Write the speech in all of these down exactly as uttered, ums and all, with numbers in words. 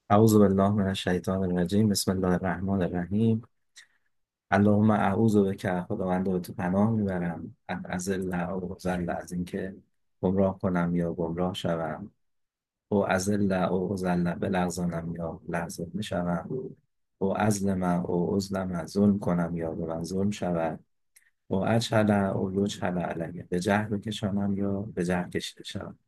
اعوذ بالله من الشیطان الرجیم. بسم الله الرحمن الرحیم. اللهم اعوذ بک، خداوند به تو پناه میبرم، ان اضل او ضل، از اینکه گمراه کنم یا گمراه شوم، او ازل او ضل، بلغزانم یا لغزش میشوم، او ازلم او ازلم، ظلم کنم یا به من ظلم شود، او اجهل او یجهل علیه، به جهل بکشانم یا به جهل کشیده شوم.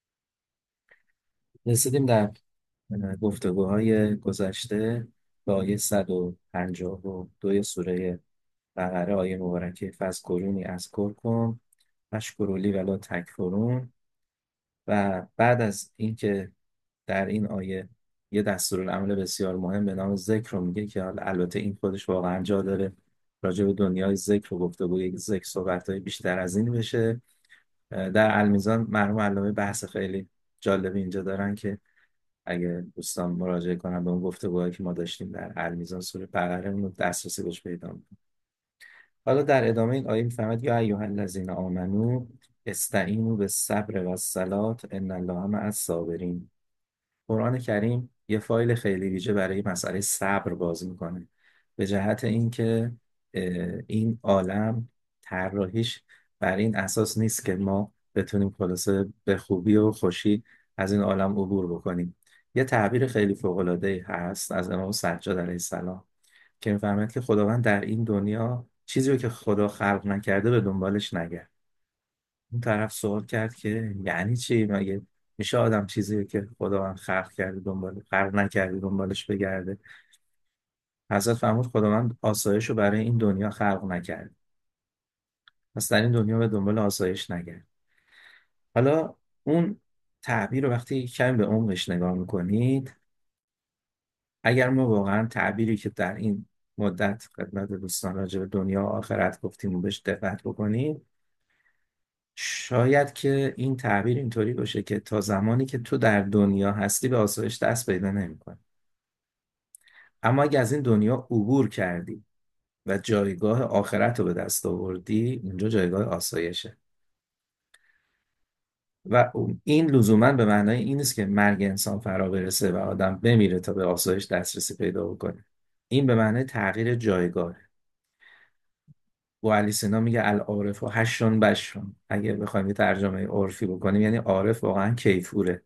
رسیدیم در گفتگوهای گذشته به آیه صد و پنجاه و دو سوره بقره، آیه مبارکه فذکرونی اذکرکم واشکروا ولا تکفرون. و بعد از اینکه در این آیه یه دستورالعمل بسیار مهم به نام ذکر رو میگه که حالا البته این خودش واقعا جا داره راجع به دنیای ذکر و گفتگوی ذکر صحبت‌های بیشتر از این بشه. در المیزان مرحوم علامه بحث خیلی جالبی اینجا دارن که اگه دوستان مراجعه کنن به اون گفتگوهایی که ما داشتیم در المیزان سوره بقره، اون رو دسترسی بهش پیدا می‌کنن. حالا در ادامه این آیه میفهمد یا ایها الذین آمنو استعینوا بالصبر والصلاة ان الله مع الصابرین. قرآن کریم یه فایل خیلی ویژه برای مسئله صبر باز میکنه، به جهت اینکه اه، این عالم طراحیش بر این اساس نیست که ما بتونیم خلاصه به خوبی و خوشی از این عالم عبور بکنیم. یه تعبیر خیلی فوق‌العاده هست از امام سجاد علیه السلام که میفرماید که خداوند در این دنیا چیزی رو که خدا خلق نکرده به دنبالش نگرد. اون طرف سوال کرد که یعنی چی؟ مگه میشه آدم چیزی رو که خداوند خلق کرده دنبال خلق نکرده دنبالش بگرده؟ حضرت فرمود خداوند آسایش رو برای این دنیا خلق نکرد، پس در این دنیا به دنبال آسایش نگرد. حالا اون تعبیر رو وقتی کمی به عمقش نگاه میکنید، اگر ما واقعا تعبیری که در این مدت خدمت دوستان راجع به دنیا و آخرت گفتیم و بهش دقت بکنیم، شاید که این تعبیر اینطوری باشه که تا زمانی که تو در دنیا هستی به آسایش دست پیدا نمی‌کنی. اما اگه از این دنیا عبور کردی و جایگاه آخرت رو به دست آوردی، اونجا جایگاه آسایشه. و این لزوما به معنای این نیست که مرگ انسان فرا برسه و آدم بمیره تا به آسایش دسترسی پیدا بکنه. این به معنای تغییر جایگاه. و علی سینا میگه العارف و هشتون بشون، اگه بخوایم یه ترجمه عرفی بکنیم یعنی عارف واقعا کیفوره.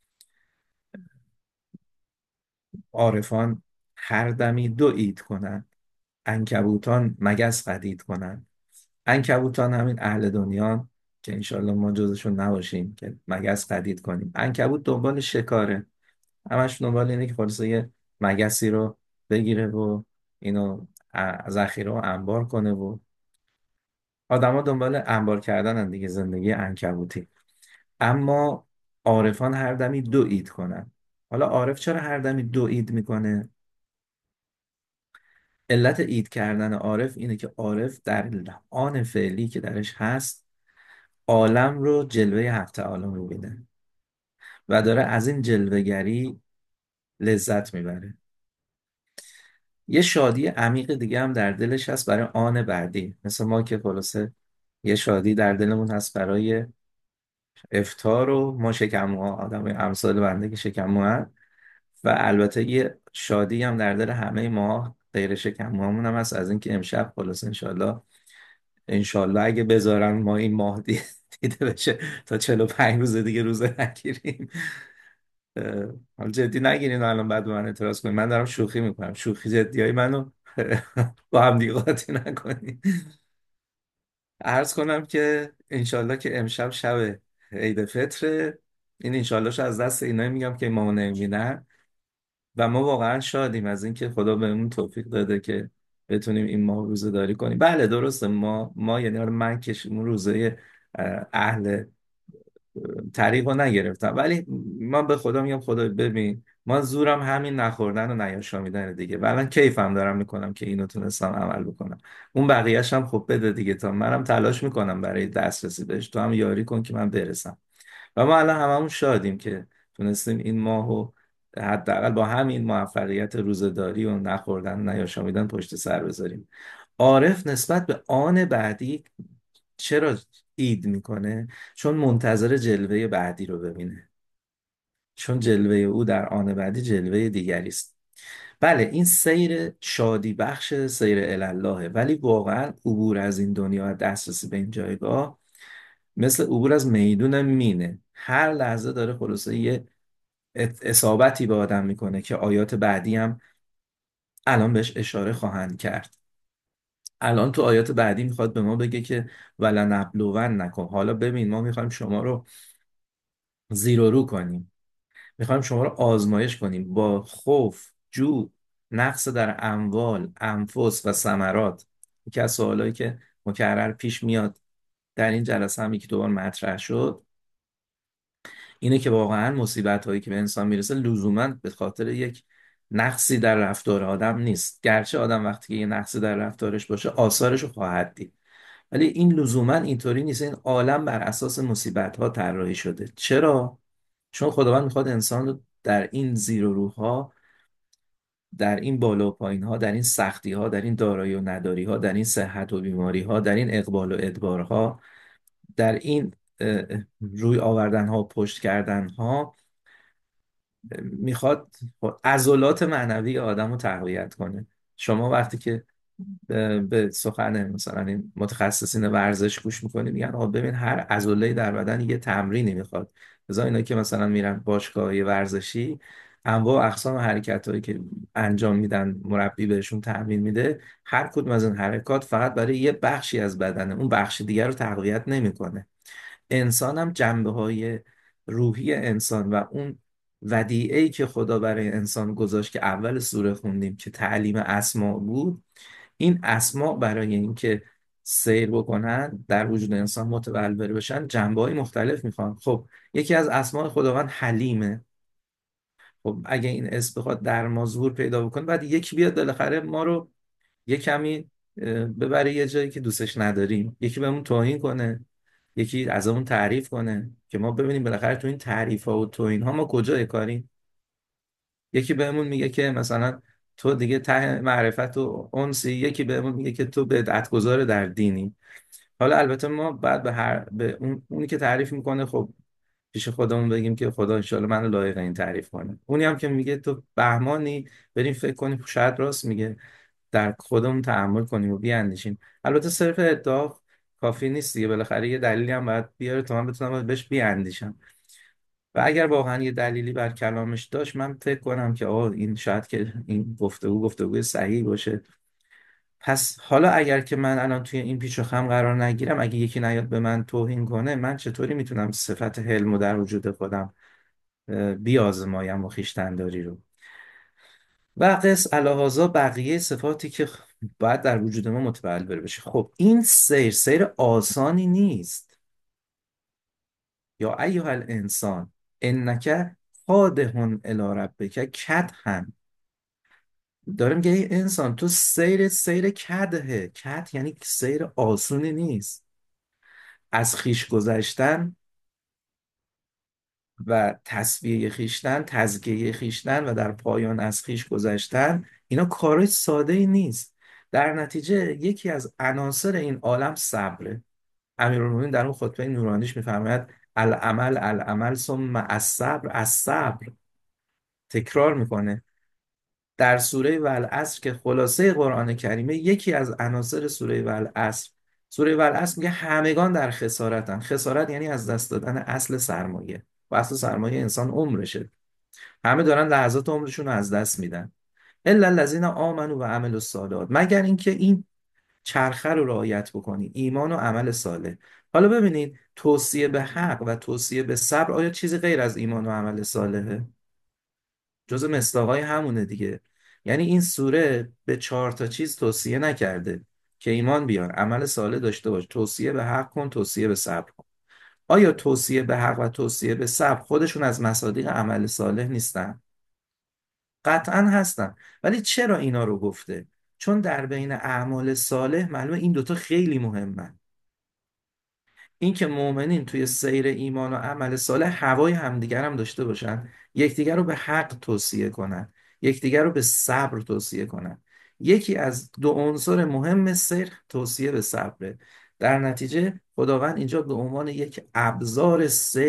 عارفان هر دمی دو عید کنند، عنکبوتان مگس قدید کنند. عنکبوتان همین اهل دنیا که انشالله ما جزشون نباشیم که مگس قدید کنیم. عنکبوت دنبال شکاره، همش دنبال اینه که خلاصه یه مگسی رو بگیره و اینو ا- ذخیره و انبار کنه. و آدما دنبال انبار کردن دیگه، زندگی عنکبوتی. اما عارفان هر دمی دو عید کنن. حالا عارف چرا هر دمی دو عید میکنه؟ علت اید کردن عارف اینه که عارف در آن فعلی که درش هست عالم رو جلوه حق تعالی میبینه و داره از این جلوه‌گری لذت میبره. یه شادی عمیق دیگه هم در دلش هست برای آن بعدی، مثل ما که خلاصه یه شادی در دلمون هست برای افطار و ما شکموها، آدم امثال بنده که شکموها. و البته یه شادی هم در دل همه ما غیر شکموهامون هم هست از اینکه امشب خلاص انشالله انشالله اگه بذارن ما این ماه دی- دیده بشه تا چهل و پنج روز دیگه روزه نگیریم. اه، حالا جدی نگیرین الان بعد به من اعتراض کنین، من دارم شوخی میکنم، شوخی جدی های منو با هم دیگه قاطی نکنین. عرض کنم که انشالله که امشب شب عید فطره، این انشالله شو از دست اینایی میگم که ما نمیبینن. و ما واقعا شادیم از اینکه خدا بهمون توفیق داده که بتونیم این ماه روزه داری کنیم. بله درسته، ما ما یعنی آره من که اون روزه اه، اهل طریق رو نگرفتم، ولی من به خدا میگم خدا ببین ما زورم همین نخوردن و نیاشامیدن دیگه، و الان کیفم دارم میکنم که اینو تونستم عمل بکنم. اون بقیه‌ش هم خب بده دیگه، تا منم تلاش میکنم برای دسترسی بهش، تو هم یاری کن که من برسم. و ما الان هممون شادیم که تونستیم این ماهو حداقل با همین موفقیت روزه‌داری و نخوردن و نیاشامیدن پشت سر بذاریم. عارف نسبت به آن بعدی چرا اید میکنه؟ چون منتظر جلوه بعدی رو ببینه. چون جلوه او در آن بعدی جلوه دیگری است. بله، این سیر شادی بخش، سیر الاللهه، ولی واقعا عبور از این دنیا، دسترسی به این جایگاه مثل عبور از میدون مینه. هر لحظه داره خلاصه یه ات- اصابتی به آدم میکنه که آیات بعدی هم الان بهش اشاره خواهند کرد. الان تو آیات بعدی میخواد به ما بگه که ولنبلون نکن، حالا ببین ما میخوایم شما رو زیر و رو کنیم، میخوایم شما رو آزمایش کنیم با خوف، جو، نقص در اموال، انفس و ثمرات. یکی از سوالایی که مکرر پیش میاد در این جلسه هم یکی دوبار مطرح شد اینه که واقعا مصیبت هایی که به انسان میرسه لزوما به خاطر یک نقصی در رفتار آدم نیست، گرچه آدم وقتی که یه نقصی در رفتارش باشه آثارش رو خواهد دید، ولی این لزوما اینطوری نیست. این عالم بر اساس مصیبت ها طراحی شده. چرا؟ چون خداوند میخواد انسان رو در این زیر و روها، در این بالا و پایین ها، در این سختی ها، در این دارایی و نداری ها، در این صحت و بیماری ها، در این اقبال و ادبار ها، در این اه، روی آوردن ها و پشت کردن ها، میخواد عضلات معنوی آدم رو تقویت کنه. شما وقتی که به به سخن مثلا این متخصصین ورزش گوش میکنی میگن آقا ببین هر عضله در بدن یه تمرینی میخواد. مثلا اینا که مثلا میرن باشگاه ورزشی، انواع و اقسام حرکت هایی که انجام میدن مربی بهشون تمرین میده، هر کدوم از این حرکات فقط برای یه بخشی از بدنه، اون بخش دیگر رو تقویت نمیکنه. انسان هم جنبه های روحی انسان و اون ودیعه‌ای که خدا برای انسان گذاشت که اول سوره خوندیم که تعلیم اسما بود، این اسما برای اینکه سیر بکنن در وجود انسان متبلور بشن جنبه های مختلف میخوان. خب یکی از اسماء خداوند حلیمه. خب اگه این اسم بخواد در ما ظهور پیدا بکنه، بعد یکی بیاد بالاخره ما رو یه کمی اه، ببره یه جایی که دوستش نداریم، یکی بهمون توهین کنه، یکی ازمون تعریف کنه که ما ببینیم بالاخره تو این تعریف ها و توهین ها ما کجای کاریم. یکی بهمون میگه که مثلا تو دیگه ته معرفت و انسی، یکی بهمون میگه که تو بدعتگذار در دینی. حالا البته ما بعد به هر به اون اونی که تعریف میکنه خب پیش خودمون بگیم که خدا انشالله منو لایق این تعریف کنه. اونی هم که میگه تو بهمانی، بریم فکر کنیم شاید راست میگه، در خودمون تأمل کنیم و بیاندیشیم. البته صرف ادعا کافی نیست دیگه، بالاخره یه دلیلی هم باید بیاره تا من بتونم بهش بیاندیشم. و اگر واقعا یه دلیلی بر کلامش داشت، من فکر کنم که آه این شاید که این گفتگو گفتگوی صحیح باشه. پس حالا اگر که من الان توی این پیچ و خم قرار نگیرم، اگه یکی نیاد به من توهین کنه، من چطوری میتونم صفت حلم رو در وجود خودم اه، بیازمایم و خویشتنداری رو؟ و قس الهازا بقیه صفاتی که باید در وجود ما متبلور بشه. خب این سیر سیر آسانی نیست. یا ایها الانسان انک قادح الی ربک کدحا. داره میگه ای انسان تو سیر سیر کدهه. کد یعنی سیر آسونی نیست. از خیش گذشتن و تصفیه خیشتن، تزکیه خیشتن و در پایان از خیش گذشتن، اینا کارای ساده ای نیست. در نتیجه یکی از عناصر این عالم صبره. امیرالمومنین در اون خطبه نورانیش میفرماید العمل العمل ثم الصبر الصبر. تکرار میکنه در سوره والعصر که خلاصه قرآن کریمه، یکی از عناصر سوره والعصر، سوره والعصر میگه همگان در خسارتن. خسارت یعنی از دست دادن اصل سرمایه، و اصل سرمایه انسان عمرشه. همه دارن لحظات عمرشون رو از دست میدن. الا الذین آمنوا و عملوا الصالحات، مگر اینکه این چرخه رو رعایت بکنی، ایمان و عمل صالح. حالا ببینید توصیه به حق و توصیه به صبر آیا چیزی غیر از ایمان و عمل صالحه؟ جز مصداقای همونه دیگه. یعنی این سوره به چهار تا چیز توصیه نکرده که ایمان بیار، عمل صالح داشته باش، توصیه به حق کن، توصیه به صبر کن. آیا توصیه به حق و توصیه به صبر خودشون از مصادیق عمل صالح نیستن؟ قطعا هستن. ولی چرا اینا رو گفته؟ چون در بین اعمال صالح معلومه این دوتا خیلی مهمن. این که مؤمنین توی سیر ایمان و عمل صالح هوای همدیگر هم داشته باشن، یکدیگر رو به حق توصیه کنن، یکدیگر رو به صبر توصیه کنن. یکی از دو عنصر مهم سیر توصیه به صبره. در نتیجه خداوند اینجا به عنوان یک ابزار سیر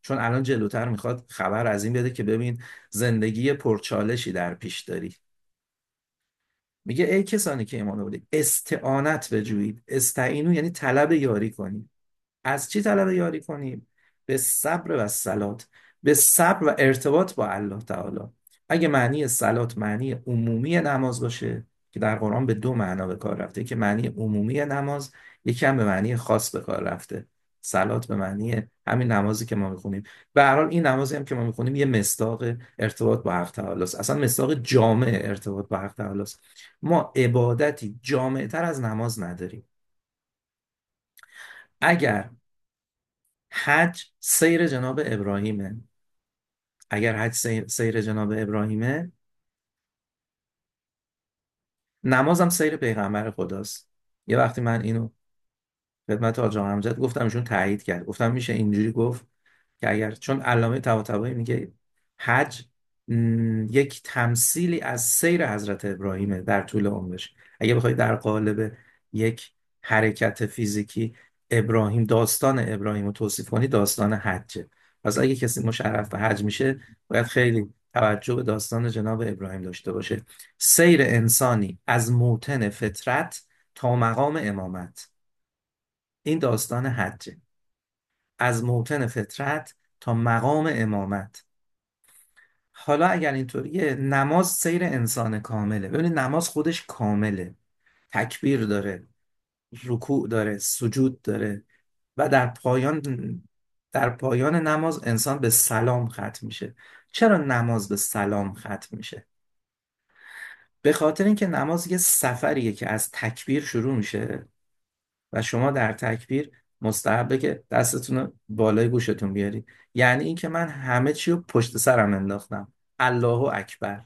چون الان جلوتر میخواد خبر از این بده که ببین زندگی پرچالشی در پیش داری. میگه ای کسانی که ایمان آورید استعانت بجویید. استعینو یعنی طلب یاری کنید. از چی طلب یاری کنیم؟ به صبر و صلات، به صبر و ارتباط با الله تعالی. اگه معنی صلات معنی عمومی نماز باشه که در قرآن به دو معنا به کار رفته، که معنی عمومی نماز، یکی هم به معنی خاص به کار رفته. صلات به معنی همین نمازی که ما میخونیم. به هر حال این نمازی هم که ما میخونیم یه مصداق ارتباط با حق تعالی است، اصلا مصداق جامع ارتباط با حق تعالی است. ما عبادتی جامع تر از نماز نداریم. اگر حج سیر جناب ابراهیمه، اگر حج سیر, سیر جناب ابراهیمه، نمازم سیر پیغمبر خداست. یه وقتی من اینو خدمت آقا امجد گفتم، ایشون تایید کرد، گفتم میشه اینجوری گفت که اگر، چون علامه طباطبایی میگه حج م، یک تمثیلی از سیر حضرت ابراهیمه در طول عمرش. اگه بخوای در قالب یک حرکت فیزیکی ابراهیم، داستان ابراهیم رو توصیف کنی، داستان حجه. پس اگه کسی مشرف به حج میشه باید خیلی توجه به داستان جناب ابراهیم داشته باشه. سیر انسانی از موطن فطرت تا مقام امامت، این داستان حجه. از موطن فطرت تا مقام امامت. حالا اگر اینطوریه، نماز سیر انسان کامله. ببینید نماز خودش کامله، تکبیر داره، رکوع داره، سجود داره، و در پایان در پایان نماز انسان به سلام ختم میشه. چرا نماز به سلام ختم میشه؟ به خاطر اینکه نماز یه سفریه که از تکبیر شروع میشه و شما در تکبیر مستحبه که دستتون رو بالای گوشتون بیاری. یعنی این که من همه چی رو پشت سرم انداختم، الله اکبر،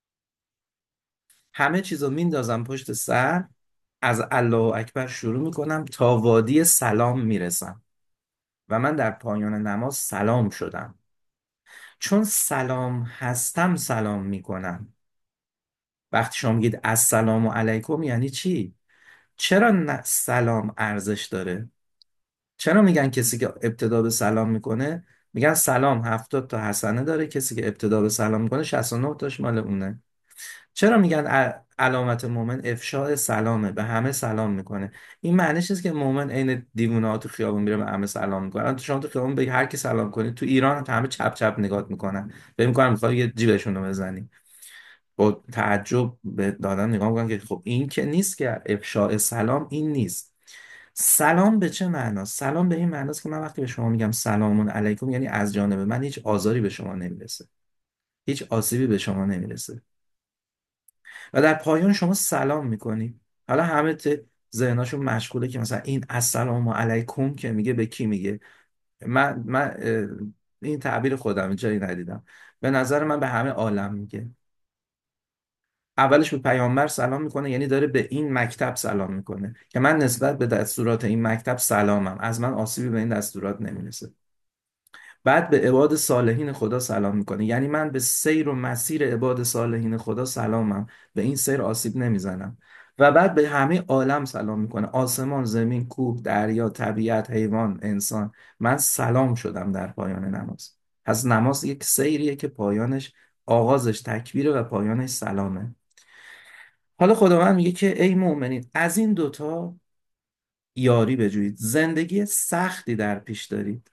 همه چیز رو میندازم پشت سر، از الله اکبر شروع میکنم تا وادی سلام میرسم و من در پایان نماز سلام شدم. چون سلام هستم سلام میکنم. وقتی شما میگید السلام علیکم یعنی چی؟ چرا نه سلام ارزش داره؟ چرا میگن کسی که ابتدا به سلام میکنه، میگن سلام هفتاد تا حسنه داره، کسی که ابتدا به سلام میکنه شصت و نه تاش مال اونه؟ چرا میگن ع- علامت مومن افشاء سلامه، به همه سلام میکنه؟ این معنیش نیست که مومن عین دیوونه ها تو خیابون میره به همه سلام میکنه. الان تو شما تو خیابون به هر کی سلام کنی تو ایران همه چپ چپ نگاه میکنن، فکر میکنن میخوای یه جیبشون رو بزنی. با تعجب به دادن نگاه میکنن که خب این که نیست، که افشاء سلام این نیست. سلام به چه معناست؟ سلام به این معناست که من وقتی به شما میگم سلام علیکم، یعنی از جانب من هیچ آزاری به شما نمیرسه، هیچ آسیبی به شما نمیرسه، و در پایان شما سلام میکنی. حالا همه ت- ذهناشون مشغوله که مثلا این السلام علیکم که میگه به کی میگه. من من اه، این تعبیر خودم جایی ندیدم. به نظر من به همه عالم میگه. اولش به پیامبر سلام میکنه، یعنی داره به این مکتب سلام میکنه که من نسبت به دستورات این مکتب سلامم، از من آسیبی به این دستورات نمیرسه. بعد به عباد صالحین خدا سلام میکنه، یعنی من به سیر و مسیر عباد صالحین خدا سلامم، به این سیر آسیب نمیزنم. و بعد به همه عالم سلام میکنه، آسمان، زمین، کوه، دریا، طبیعت، حیوان، انسان. من سلام شدم در پایان نماز. پس نماز یک سیریه که پایانش، آغازش تکبیره و پایانش سلامه. حالا خداوند میگه که ای مؤمنین از این دوتا یاری بجویید. زندگی سختی در پیش دارید،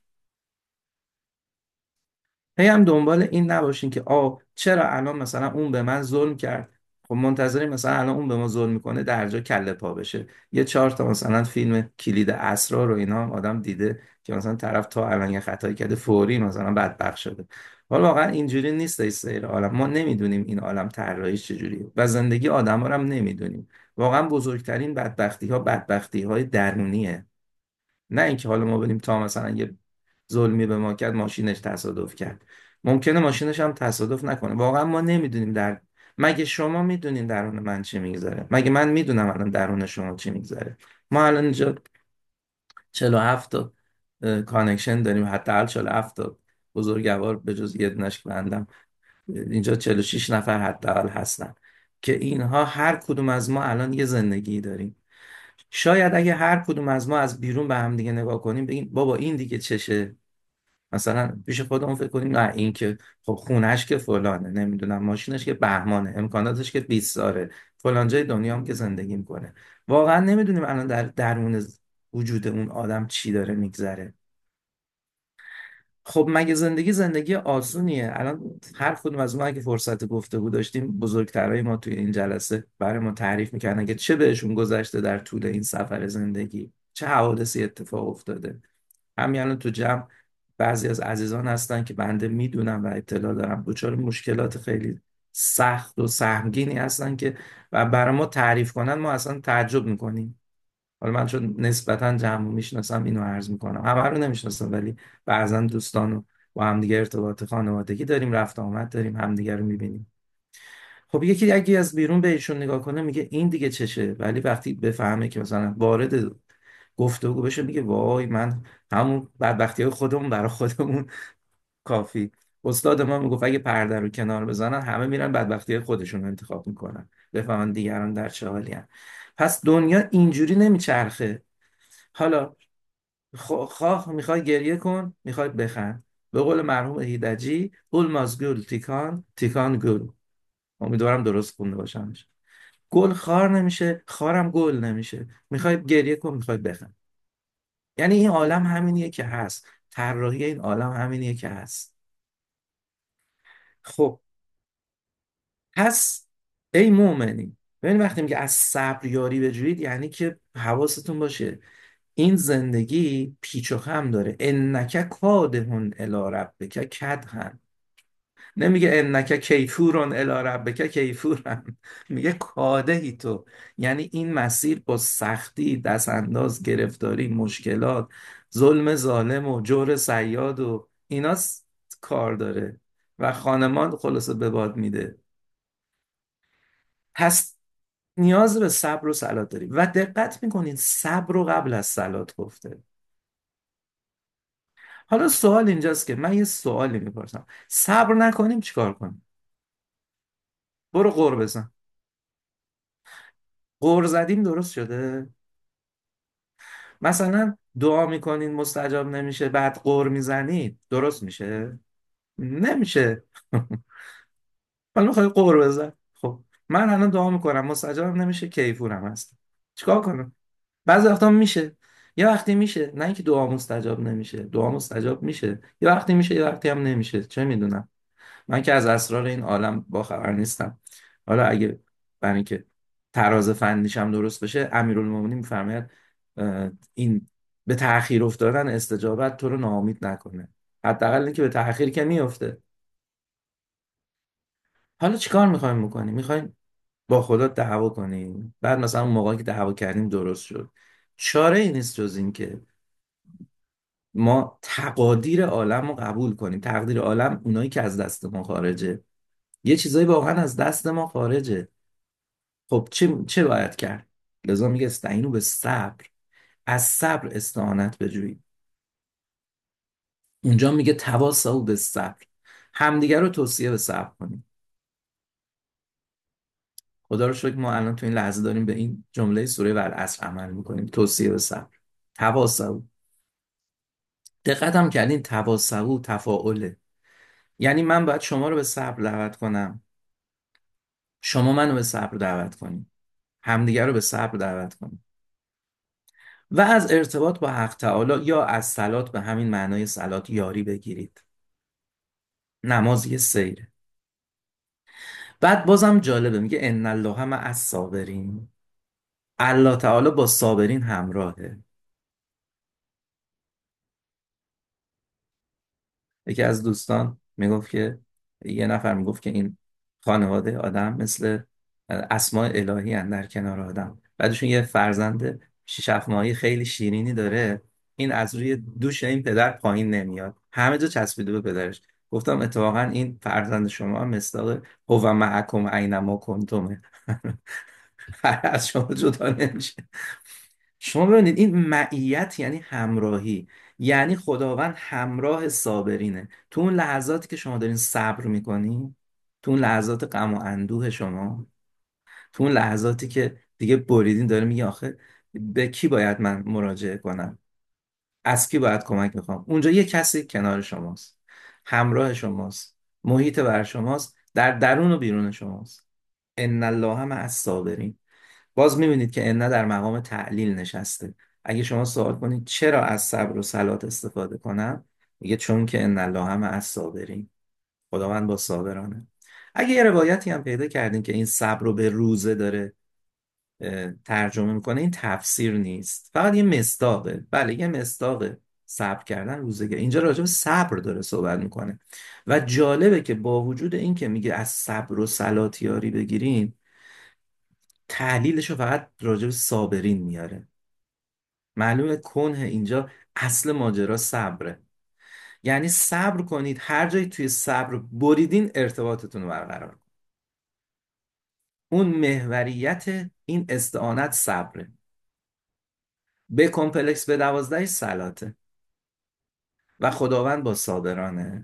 هی هم دنبال این نباشین که آ چرا الان مثلا اون به من ظلم کرد، خب منتظریم مثلا الان اون به ما ظلم میکنه در جا کله پا بشه. یه چهار تا مثلا فیلم کلید اسرار رو اینا هم آدم دیده که مثلا طرف تا الان یه خطایی کرده فوری مثلا بدبخت شده. حالا واقعا اینجوری نیست این سیر عالم. ما نمیدونیم این عالم طراحیش چجوریه و زندگی آدم رو هم نمیدونیم. واقعا بزرگترین بدبختی ها بدبختی های درونیه، نه اینکه حالا ما بریم تا مثلا یه ظلمی به ما کرد ماشینش تصادف کرد. ممکنه ماشینش هم تصادف نکنه، واقعا ما نمیدونیم. در مگه شما میدونین درون من چی میگذره؟ مگه من میدونم الان درون شما چی میگذره؟ ما الان اینجا چهل و هفت تا اه، کانکشن داریم، حتی چهل و هفت تا بزرگوار به جز یه دونش که بندم اینجا چهل و شش نفر حداقل هستن، که اینها هر کدوم از ما الان یه زندگی داریم. شاید اگه هر کدوم از ما از بیرون به هم دیگه نگاه کنیم بگیم بابا این دیگه چشه، مثلا پیش خودمون فکر کنیم نه این که خب خونش که فلانه، نمیدونم ماشینش که بهمانه، امکاناتش که بیست داره، فلان جای دنیا هم که زندگی میکنه. واقعا نمیدونیم الان در درون وجود اون آدم چی داره میگذره. خب مگه زندگی زندگی آسونیه؟ الان هر کدوم از ما که فرصت گفتگو داشتیم، بزرگترای ما توی این جلسه برای ما تعریف میکردن که چه بهشون گذشته در طول این سفر زندگی، چه حوادثی اتفاق افتاده. همین الان تو جمع بعضی از عزیزان هستن که بنده میدونم و اطلاع دارم دچار مشکلات خیلی سخت و سهمگینی هستن که و برای ما تعریف کنن ما اصلا تعجب میکنیم. حالا من چون نسبتا جمع رو میشناسم اینو عرض میکنم، همه رو نمیشناسم ولی بعضا دوستان رو با همدیگه ارتباط خانوادگی داریم، رفت آمد داریم، همدیگه رو میبینیم. خب یکی یکی از بیرون بهشون نگاه کنه میگه این دیگه چشه، ولی وقتی بفهمه که مثلا وارد گفتگو بشه میگه وای من همون بدبختی های خودمون برای خودمون کافی. استاد ما میگفت اگه پرده رو کنار بزنن همه میرن بدبختی های خودشون رو انتخاب میکنن، بفهمن دیگران در چه حالی هن. پس دنیا اینجوری نمیچرخه. حالا خ- خواه میخوای گریه کن، میخوای بخند. به قول مرحوم هیدجی اولماز گل تیکان تیکان گل. امیدوارم درست خونده باشمش. گل خار نمیشه، خارم گل نمیشه. میخوای گریه کن، میخوای بخند. یعنی این عالم همینیه که هست، طراحی این عالم همینیه که هست. خب پس ای مؤمنین، ببین وقتی میگه از صبر یاری بجوید یعنی که حواستون باشه این زندگی پیچ و خم داره. انک کادحون الی ربک کدحن. نمیگه انک کیفورون الی ربک کیفورن، میگه کادهی تو. یعنی این مسیر با سختی، دست انداز، گرفتاری، مشکلات، ظلم ظالم و جور صیاد و اینا س- کار داره و خانمان خلاصه به باد میده. پس نیاز به صبر و صلات داری و دقت میکنین صبر رو قبل از صلات گفته. حالا سوال اینجاست که من یه سوالی میپرسم، صبر نکنیم چیکار کنیم؟ برو قور بزن. قور زدیم درست شده؟ مثلا دعا میکنین مستجاب نمیشه بعد قور میزنید درست میشه؟ نمیشه. حالا میخوای قور بزن. خب من الان دعا میکنم مستجاب نمیشه، کیفورم هست، چیکار کنم؟ بعضی وقتا میشه، یه وقتی میشه، نه اینکه دعا مستجاب نمیشه، دعا مستجاب میشه، یه وقتی میشه یه وقتی هم نمیشه، چه میدونم. من که از اسرار این عالم با خبر نیستم. حالا اگه برای اینکه تراز فنیش هم درست بشه، امیرالمومنین میفرماید اه، این به تأخیر افتادن استجابت تو رو ناامید نکنه. حداقل اینکه به تأخیر که میفته. حالا چیکار میخوایم بکنیم؟ میخوایم با خدا دعوا کنیم، بعد مثلا اون موقعی که دعوا کردیم درست شد. چاره ای نیست جز این که ما تقادیر عالم رو قبول کنیم. تقدیر عالم اونایی که از دست ما خارجه، یه چیزایی واقعا از دست ما خارجه. خب چه چه باید کرد؟ لذا میگه استعینوا به صبر، از صبر استعانت بجویید. اونجا میگه تواصوا به صبر، همدیگه رو توصیه به صبر کنیم. خدا رو شکر ما الان تو این لحظه داریم به این جمله سوره والعصر عمل میکنیم، توصیه به صبر. تواصوا. دقت هم کردین تواصوا تفاعله. یعنی من باید شما رو به صبر دعوت کنم، شما منو به صبر دعوت کنیم، همدیگه رو به صبر دعوت کنیم. و از ارتباط با حق تعالی یا از صلات به همین معنای صلات یاری بگیرید. نماز یه سیره. بعد بازم جالبه میگه ان الله مع الصابرین. الله تعالی با صابرین همراهه. یکی از دوستان میگفت که یه نفر میگفت که این خانواده آدم مثل اسماء الهی هن در کنار آدم. بعدشون یه فرزند شش هفت ماهی خیلی شیرینی داره، این از روی دوش این پدر پایین نمیاد، همه جا چسبیده به پدرش. گفتم اتفاقا این فرزند شما هم مصداق هو معکم اینما کنتم. از شما جدا نمیشه. شما ببینید این معیت یعنی همراهی. یعنی خداوند همراه صابرینه تو اون لحظاتی که شما دارین صبر میکنین، تو اون لحظات غم و اندوه شما، تو اون لحظاتی که دیگه بریدین، داره میگه آخه به کی باید من مراجعه کنم؟ از کی باید کمک میخوام؟ اونجا یه کسی کنار شماست، همراه شماست، محیط بر شماست، در درون و بیرون شماست. ان الله مع الصابرین. باز میبینید که ان در مقام تعلیل نشسته. اگه شما سوال کنید چرا از صبر و صلات استفاده کنم، میگه چون که ان الله مع الصابرین، خداوند با صابرانه. اگه یه روایتی هم پیدا کردین که این صبر رو به روزه داره اه، ترجمه میکنه، این تفسیر نیست، فقط یه مصداقه. بله یه مصداقه، صبر کردن روزه. اینجا راجع به صبر داره صحبت میکنه. و جالبه که با وجود این که میگه از صبر و صلات یاری بگیرین، تحلیلش رو فقط راجع به صابرین میاره. معلومه کنه اینجا اصل ماجرا صبره. یعنی صبر کنید، هر جایی توی صبر بریدین ارتباطتون رو برقرار کنید. اون محوریت این استعانت صبره. به کمپلکس به دوازده صلاته و خداوند با صابرانه.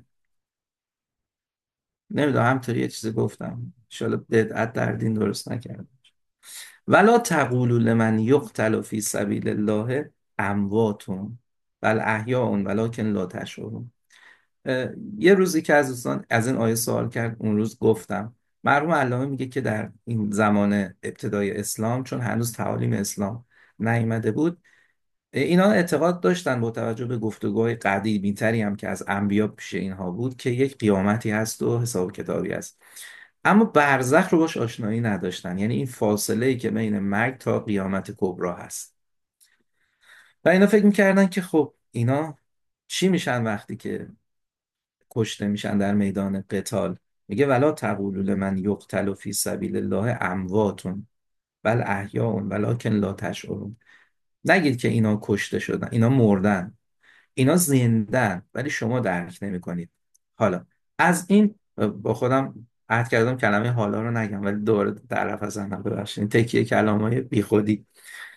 نمیدونم همطوری یه چیزی گفتم، انشالله بدعت در دین درست نکردم. ولا تقولوا لمن یقتل فی سبیل الله اموات بل احیاء ولکن لا تشعرون. اه، یه روزی که از دوستان از این آیه سوال کرد، اون روز گفتم مرحوم علامه میگه که در این زمان ابتدای اسلام، چون هنوز تعالیم اسلام نیامده بود، اینا اعتقاد داشتن با توجه به گفتگوهای قدیمی تری هم که از انبیا پیش اینها بود که یک قیامتی هست و حساب کتابی هست. اما برزخ رو باش آشنایی نداشتن، یعنی این فاصله ای که بین مرگ تا قیامت کبرا هست. و اینا فکر میکردن که خب اینا چی میشن وقتی که کشته میشن در میدان قتال. میگه ولا تقولوا لمن یقتل فی سبیل الله اموات بل احیاء ولکن لا تشعرون. نگید که اینا کشته شدن، اینا مردن، اینا زندن ولی شما درک نمی کنید. حالا از این با خودم عهد کردم کلمه حالا رو نگم، ولی دوباره در رفت زنم، ببخشید تکیه کلامای بی خودی.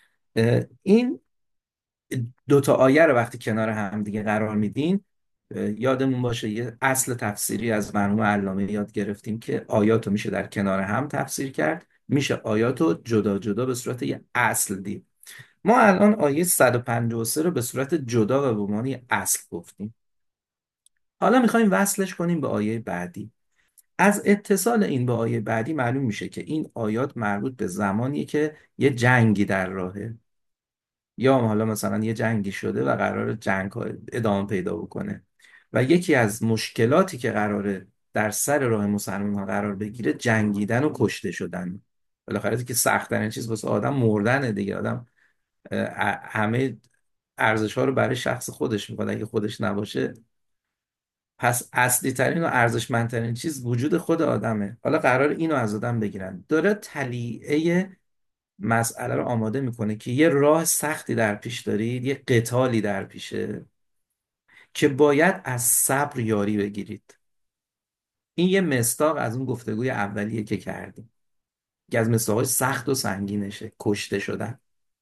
این دو تا آیه رو وقتی کنار هم دیگه قرار میدین، یادمون باشه یه اصل تفسیری از مرحوم علامه یاد گرفتیم که آیات رو میشه در کنار هم تفسیر کرد، میشه آیات رو جدا جدا به صورت یه اصل دید. ما الان آیه صد و پنجاه و سه رو به صورت جدا و به عنوان یه اصل گفتیم. حالا میخوایم وصلش کنیم به آیه بعدی. از اتصال این به آیه بعدی معلوم میشه که این آیات مربوط به زمانیه که یه جنگی در راهه، یا حالا مثلا یه جنگی شده و قرار جنگ ها ادامه پیدا بکنه و یکی از مشکلاتی که قراره در سر راه مسلمان ها قرار بگیره جنگیدن و کشته شدن. بالاخره که سخت ترین چیز واسه آدم مردنه دیگه. آدم اه، همه ارزش ها رو برای شخص خودش میخواد، اگه خودش نباشه پس اصلی ترین و ارزشمندترین چیز وجود خود آدمه. حالا قرار اینو از آدم بگیرن، داره تلیعه مسئله رو آماده میکنه که یه راه سختی در پیش دارید، یه قتالی در پیشه که باید از صبر یاری بگیرید. این یه مصداق از اون گفتگوی اولیه که کردیم که از مصداقهای سخت و سنگینشه، کشته شدن.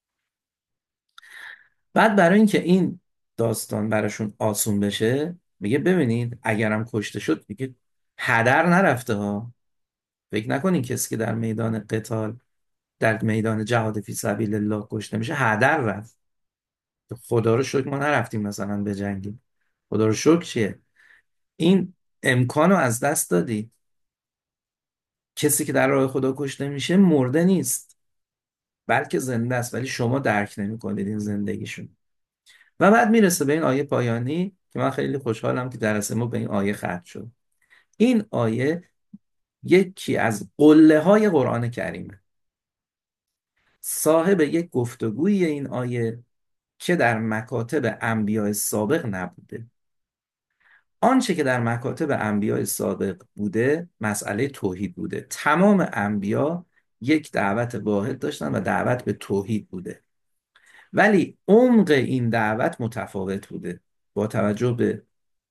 بعد برای اینکه این داستان براشون آسون بشه میگه ببینید اگرم کشته شد، میگه هدر نرفته ها. فکر نکنین کسی که در میدان قتال، در میدان جهاد فی سبیل الله کشته میشه هدر رفت. خدا رو شکر ما نرفتیم مثلا به جنگیم. خدا رو شکر چیه؟ این امکانو از دست دادی. کسی که در راه خدا کشته میشه مرده نیست، بلکه زنده است، ولی شما درک نمیکنید این زندگیشون. و بعد میرسه به این آیه پایانی که من خیلی خوشحالم که درس ما به این آیه ختم شد. این آیه یکی از قله های قرآن کریمه. صاحب یک گفتگوی این آیه که در مکاتب انبیاء سابق نبوده. آنچه که در مکاتب انبیاء سابق بوده مسئله توحید بوده. تمام انبیا یک دعوت واحد داشتن و دعوت به توحید بوده، ولی عمق این دعوت متفاوت بوده با توجه به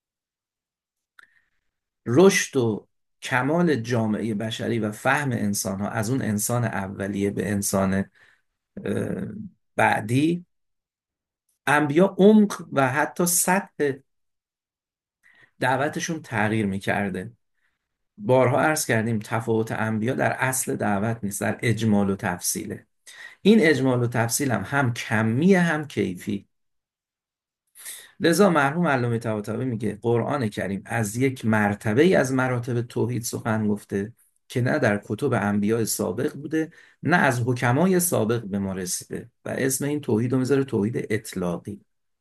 رشد و کمال جامعه بشری و فهم انسان ها از اون انسان اولیه به انسان اه، بعدی. انبیا عمق و حتی سطح دعوتشون تغییر میکرده. بارها عرض کردیم تفاوت انبیا در اصل دعوت نیست، در اجمال و تفصیله. این اجمال و تفصیل هم هم کمیه هم کیفی. لذا مرحوم علامه طباطبایی میگه قرآن کریم از یک مرتبه ای از مراتب توحید سخن گفته که نه در کتب انبیاء سابق بوده، نه از حکمای سابق به ما رسیده، و اسم این توحید رو میذاره توحید اطلاقی.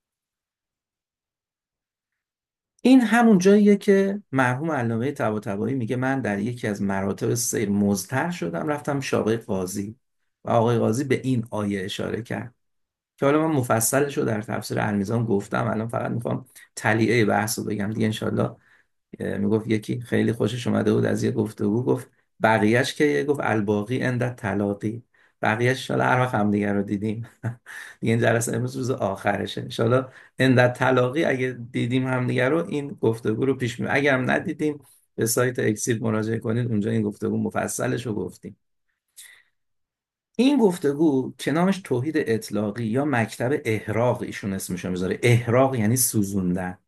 این همون جاییه که مرحوم علامه طباطبایی میگه من در یکی از مراتب سیر مضطر شدم، رفتم پیش آقای قاضی و آقای قاضی به این آیه اشاره کرد که حالا من مفصلش رو در تفسیر المیزان گفتم، الان فقط میخوام تلیعه بحث رو بگم دیگه انشالله. میگفت یکی خیلی خوشش اومده بود از یه گفتگو، گفت بقیهش که گفت الباقی عند تلاقی، بقیهش ان هر وقت هم دیگه رو دیدیم. دیگه این جلسه امروز روز آخرشه ان عند تلاقی، اگه دیدیم هم دیگه رو این گفتگو رو پیش می‌بریم، اگه هم ندیدیم به سایت اکسید مراجعه کنید، اونجا این گفتگو مفصلش رو گفتیم. این گفتگو که نامش توحید اطلاقی یا مکتب احراق، ایشون اسمشو میذاره، احراق یعنی سوزوندن.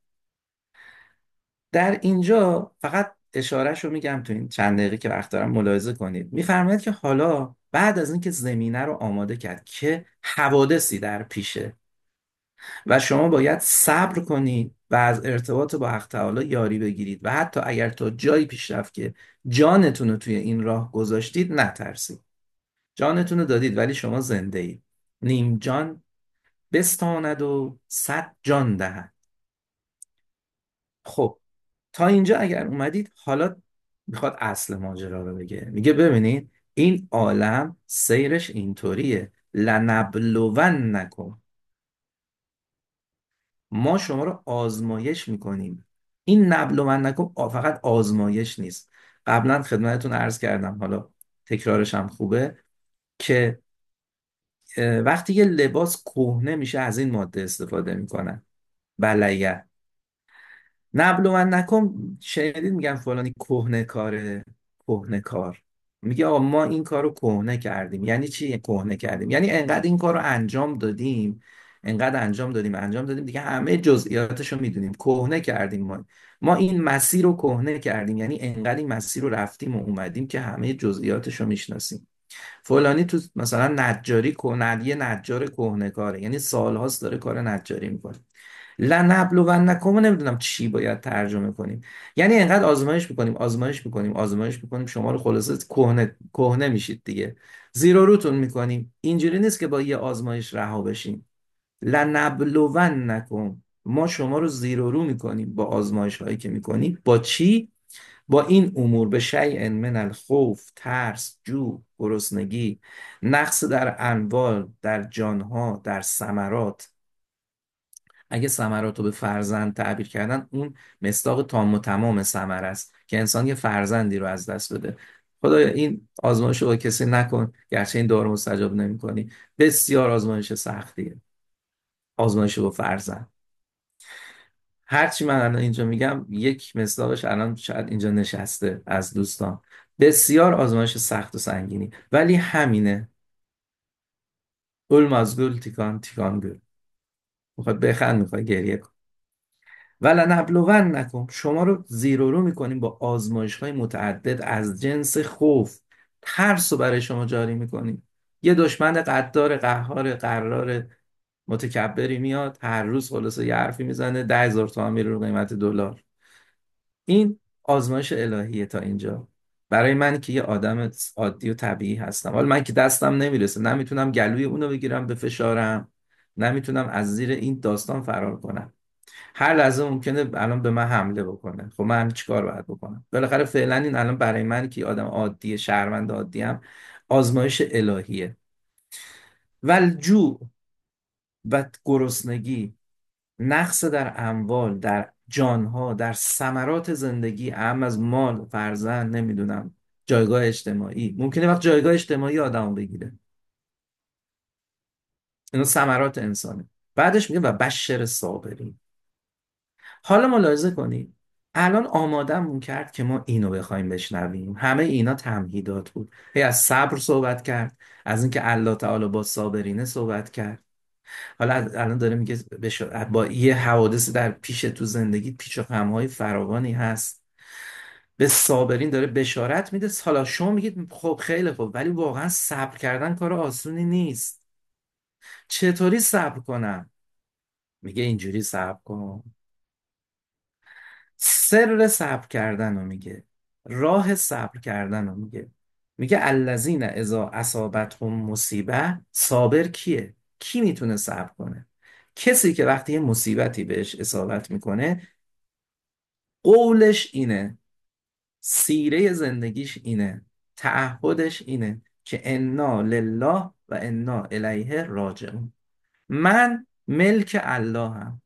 در اینجا فقط اشارهش رو میگم تو این چند دقیقه که وقت دارم ملاحظه کنید. میفرماید که حالا بعد از اینکه زمینه رو آماده کرد که حوادثی در پیشه و شما باید صبر کنید و از ارتباط با حق تعالی یاری بگیرید و حتی اگر تا جایی پیش رفت که جانتون رو توی این راه گذاشتید نترسید، جانتون رو دادید ولی شما زنده اید. نیم جان بستاند و صد جان دهد. خب تا اینجا اگر اومدید، حالا میخواد اصل ماجرا رو بگه. میگه ببینید این عالم سیرش اینطوریه، لنبلونکم، ما شما رو آزمایش میکنیم. این نبلونکم آ- فقط آزمایش نیست. قبلا خدمتتون عرض کردم، حالا تکرارش هم خوبه، که اه، وقتی یه لباس کهنه میشه از این ماده استفاده میکنن، بلیه. نبلونکم شنیدید میگن فلانی کهنه کاره، کهنه کار. میگه آقا ما این کار رو کهنه کردیم. یعنی چی کهنه کردیم؟ یعنی انقدر این کار رو انجام دادیم، انقدر انجام دادیم انجام دادیم دیگه همه جزئیاتش رو میدونیم، کهنه کردیم. ما ما این مسیر رو کهنه کردیم، یعنی انقدر این مسیر رو رفتیم و اومدیم که همه جزئیاتش رو میشناسیم. فلانی تو مثلا نجاری کهنه، یه نجار کهنه کاره، یعنی سالهاست داره کار نجاری میکنه. لنبلونکم نمیدونم چی باید ترجمه کنیم. یعنی انقدر آزمایش میکنیم آزمایش میکنیم آزمایش میکنیم شما رو خلاصه کهنه کهنه میشید دیگه، زیر و روتون میکنیم. اینجوری نیست که با یه آزمایش رها بشیم. لنبلونکم، ما شما رو زیر و رو میکنیم با آزمایش هایی که میکنیم. با چی؟ با این امور، به شیء من الخوف، ترس، جوع، گرسنگی، نقص در انوال، در جانها، در ثمرات. اگه ثمرات رو به فرزند تعبیر کردن، اون مصداق تام و تمام ثمر است که انسان یه فرزندی رو از دست بده. خدایا این آزمایش رو با کسی نکن، گرچه این دار مستجاب نمی کنی. بسیار آزمایش سختیه، آزمایش با فرزند. هرچی من الان اینجا میگم یک مصداقش الان شاید اینجا نشسته از دوستان. بسیار آزمایش سخت و سنگینی، ولی همینه. گل مازگل تیکان تیکان گل. میخواد بخند میخواد گریه کن. ولنبلونکم، شما رو زیر و رو میکنیم با آزمایش های متعدد از جنس خوف، ترس رو برای شما جاری میکنیم. یه دشمن قدار قهار قرار متکبری میاد هر روز خلاصه یه حرفی میزنه، ده هزار تومن میره رو قیمت دلار. این آزمایش الهیه تا اینجا برای من که یه آدم عادی و طبیعی هستم. حالا من که دستم نمیرسه، نمیتونم گلوی اونو بگیرم بفشارم، نمیتونم از زیر این داستان فرار کنم. هر لحظه ممکنه الان به من حمله بکنه. خب من چیکار باید بکنم؟ بالاخره فعلا این الان برای من که آدم عادی شهروند عادی ام آزمایش الهیه. والجوع، و گرسنگی، نقص در اموال، در جانها، در ثمرات زندگی، اهم از مال، فرزند، نمیدونم جایگاه اجتماعی. ممکنه وقت جایگاه اجتماعی آدمو بگیره. اینا ثمرات انسانه. بعدش میگه و بشر صابرین. حالا ملاحظه کنید، الان آمادمون کرد که ما اینو بخوایم بشنویم. همه اینا تمهیدات بود. هی از صبر صحبت کرد، از اینکه الله تعالی با صابرینه صحبت کرد. حالا الان داره میگه بش... با یه حوادث در پیش تو زندگی، پیچ و خمهای فراوانی هست، به صابرین داره بشارت میده. حالا شما میگید خب خیلی خوب، ولی واقعا صبر کردن کار آسونی نیست. چطوری صبر کنم؟ میگه اینجوری صبر کن. سر صبر کردن رو میگه، راه صبر کردن رو میگه. میگه الذین اذا اصابتهم مصیبه، صابر کیه؟ کی میتونه صبر کنه؟ کسی که وقتی یه مصیبتی بهش اصابت میکنه، قولش اینه، سیره زندگیش اینه، تعهدش اینه که انا لله و انا الیه راجعون. من ملک الله هم،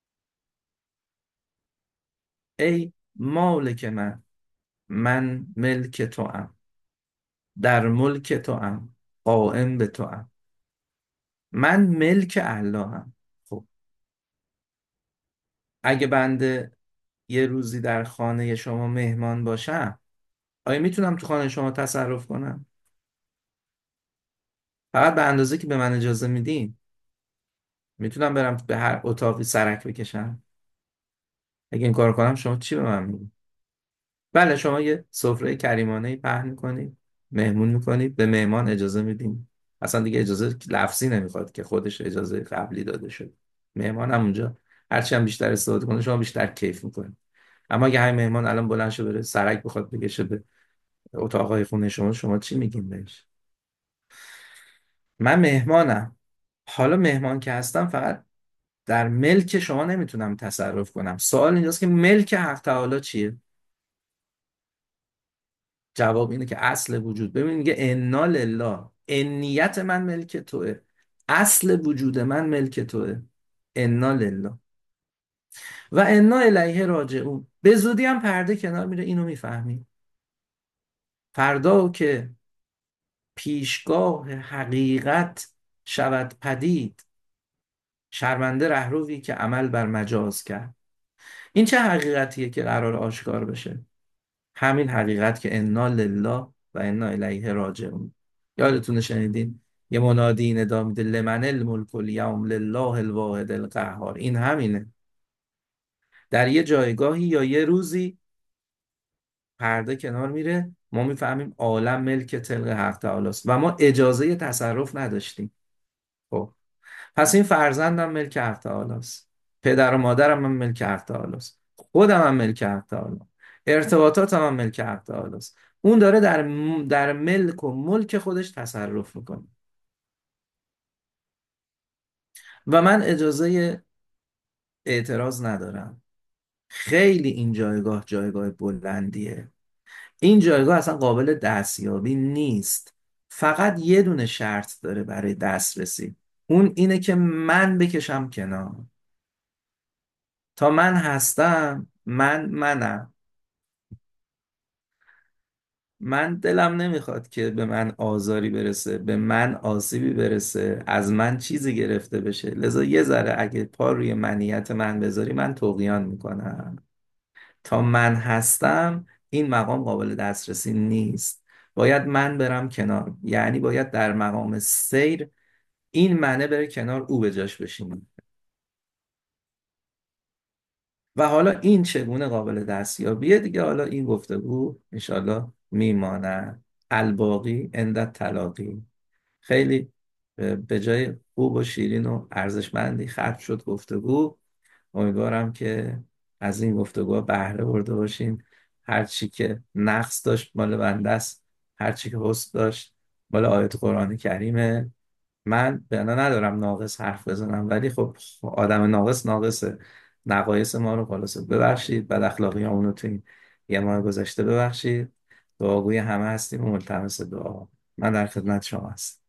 ای مالک من، من ملک تو ام، در ملک تو ام، قائم به تو ام، من ملک الله هم. خب اگه بنده یه روزی در خانه شما مهمان باشم، آیا میتونم تو خانه شما تصرف کنم؟ فقط به اندازه که به من اجازه میدین. میتونم برم به هر اتاقی سرک بکشم؟ اگه این کار کنم شما چی به من میگید؟ بله، شما یه سفره کریمانه پهن میکنید، مهمون میکنید، به مهمان اجازه میدین. اصلا دیگه اجازه لفظی نمیخواد که، خودش اجازه قبلی داده شد. مهمان هم اونجا هرچی هم بیشتر استفاده کنه شما بیشتر کیف میکنید. اما اگه همین مهمان الان بلند شه بره سرک بخواد بکشه به اتاقای خونه شما، شما چی میگین بهش؟ من مهمانم. حالا مهمان که هستم، فقط در ملک شما نمیتونم تصرف کنم. سوال اینجاست که ملک حق تعالی چیه؟ جواب اینه که اصل وجود. ببین میگه انا لله، انیت من ملک توه، اصل وجود من ملک توه. انا لله و انا الیه راجعون. به زودی هم پرده کنار میره، اینو میفهمی. فردا که پیشگاه حقیقت شود پدید، شرمنده رهروی که عمل بر مجاز کرد. این چه حقیقتیه که قرار آشکار بشه؟ همین حقیقت که انا لله و انا الیه راجعون. یادتونه شنیدین یه منادی ندا میده لمن الملک الیوم لله الواحد القهار. این همینه. در یه جایگاهی یا یه روزی پرده کنار میره، ما میفهمیم عالم ملک تلق حق تعالی است و ما اجازه تصرف نداشتیم. خب پس این فرزندم ملک حق تعالی است، پدر و مادرم هم ملک حق تعالی است، خودم هم ملک حق تعالی، ارتباطاتم هم ملک حق تعالی است. اون داره در در ملک و ملک خودش تصرف میکنه و من اجازه اعتراض ندارم. خیلی این جایگاه جایگاه بلندیه. این جایگاه اصلا قابل دستیابی نیست. فقط یه دونه شرط داره برای دسترسی، اون اینه که من بکشم کنار. تا من هستم، من منم. من دلم نمیخواد که به من آزاری برسه، به من آسیبی برسه، از من چیزی گرفته بشه. لذا یه ذره اگه پا روی منیت من بذاری، من طغیان میکنم. تا من هستم این مقام قابل دسترسی نیست. باید من برم کنار، یعنی باید در مقام سیر این منه بره کنار، او به جاش بشینه. و حالا این چگونه قابل دستیابیه دیگه، حالا این گفتگو انشالله میماند. الباقی عند تلاقی. خیلی به جای خوب و شیرین و ارزشمندی ختم شد گفتگو. امیدوارم که از این گفتگوها بهره برده باشین. هر چی که نقص داشت مال بنده است، هر چی که حسن داشت مال آیت قرآن کریمه. من بنا ندارم ناقص حرف بزنم، ولی خب آدم ناقص ناقصه. نقایص ما رو خلاصه ببخشید، بد اخلاقی همونو تو این یه ماه گذشته ببخشید. دعاگوی همه هستیم و ملتمس دعا. من در خدمت شما هستم.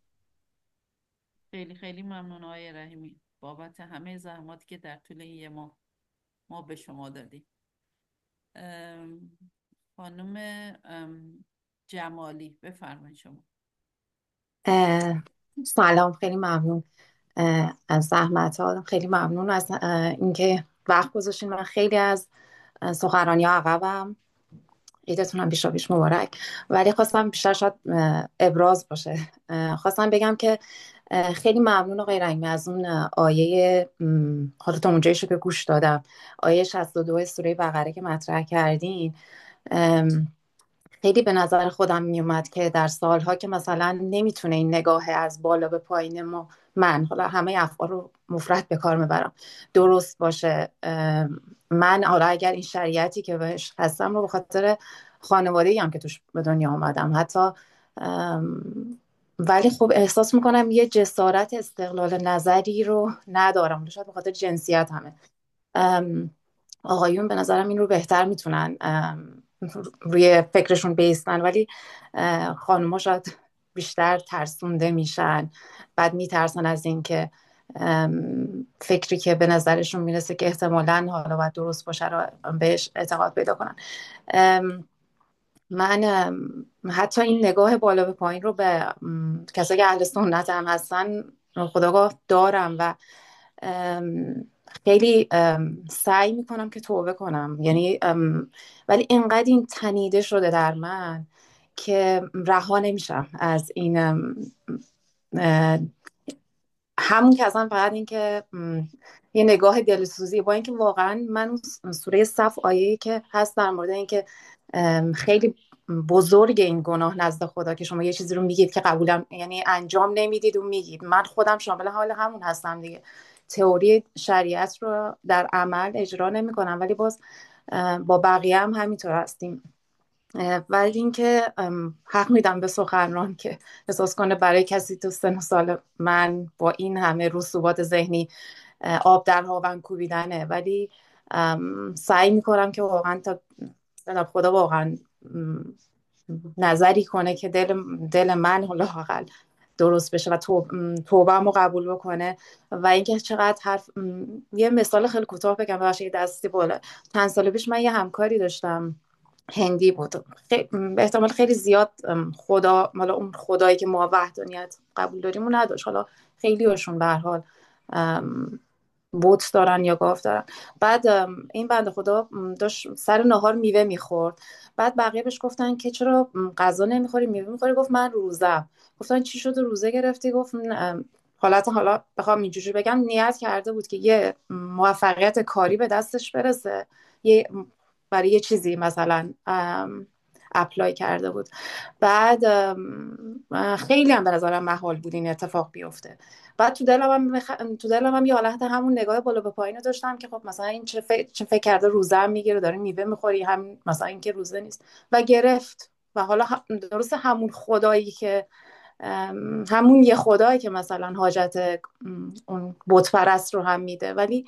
خیلی خیلی ممنون آقای رحیمی بابت همه زحماتی که در طول این یه ماه ما به شما دادیم. ام، خانم ام، جمالی بفرمایید شما. اه، سلام، خیلی ممنون اه، از زحمت ها. خیلی ممنون از اه، اینکه وقت گذاشتین. من خیلی از سخنرانی ها عقبم. عیدتون هم پیشا پیش مبارک. ولی خواستم بیشتر شاید اه، ابراز باشه. اه، خواستم بگم که اه، خیلی ممنون آقای رحیمی از اون اه، آیه م، حالا تا اونجاییشو که گوش دادم، آیه شصت و دو سوره بقره که مطرح کردین. خیلی به نظر خودم میومد که در سالها که مثلا نمیتونه این نگاه از بالا به پایین ما، من حالا همه افعال رو مفرد به کار میبرم، درست باشه. من حالا اگر این شریعتی که بهش هستم رو به خاطر خانواده‌ای هم که توش به دنیا آمدم حتی، ولی خب احساس میکنم یه جسارت استقلال نظری رو ندارم، شاید به خاطر جنسیت همه. آقایون به نظرم این رو بهتر میتونن روی فکرشون بیستن، ولی خانوما شاید بیشتر ترسونده میشن، بعد میترسن از این که فکری که به نظرشون میرسه که احتمالاً حالا باید درست باشه رو بهش اعتقاد پیدا کنن. من حتی این نگاه بالا به پایین رو به کسایی که اهل سنت هم هستن خودآگاه دارم و خیلی سعی میکنم که توبه کنم، یعنی ولی اینقدر این تنیده شده در من که رها نمیشم از این همون که اصلا فقط این که یه نگاه دلسوزی، با اینکه واقعا من سوره صف آیه‌ای که هست در مورد این که خیلی بزرگ این گناه نزد خدا که شما یه چیزی رو میگید که قبولم، یعنی انجام نمیدید و میگید، من خودم شامل حال همون هستم دیگه، تئوری شریعت رو در عمل اجرا نمی کنم ولی باز با بقیه هم همینطور هستیم. ولی اینکه حق میدم به سخنران که احساس کنه برای کسی تو سن و سال من با این همه رسوبات ذهنی آب در هاون کوبیدنه، ولی سعی میکنم که واقعا تا خدا واقعا نظری کنه که دل دل من حالا حقل درست بشه و توبه‌مو قبول بکنه. و اینکه چقدر حرف، یه مثال خیلی کوتاه بگم ببخشید دستی بالا. چند سال پیش من یه همکاری داشتم، هندی بود، خی... به احتمال خیلی زیاد خدا، حالا اون خدایی که ما وحدانیت قبول داریم اون نداشت، حالا خیلی هاشون به هر حال بوت دارن یا گاف دارن. بعد این بنده خدا داشت سر نهار میوه میخورد، بعد بقیه بهش گفتن که چرا غذا نمیخوری میوه میخوری؟ گفت من روزم. گفتن چی شده روزه گرفتی؟ گفت حالت حالا بخوام اینجوری بگم نیت کرده بود که یه موفقیت کاری به دستش برسه، یه برای یه چیزی مثلا اپلای کرده بود. بعد خیلی هم به نظرم محال بود این اتفاق بیفته. بعد تو دلم هم بخ... تو دلم هم یه حالت همون نگاه بالا به پایین داشتم که خب مثلا این چه فکر, چه فکر کرده روزه هم میگیره داره میوه میخوری، هم مثلا این که روزه نیست و گرفت. و حالا درست همون خدایی که همون یه خدایی که مثلا حاجت اون بت پرست رو هم میده، ولی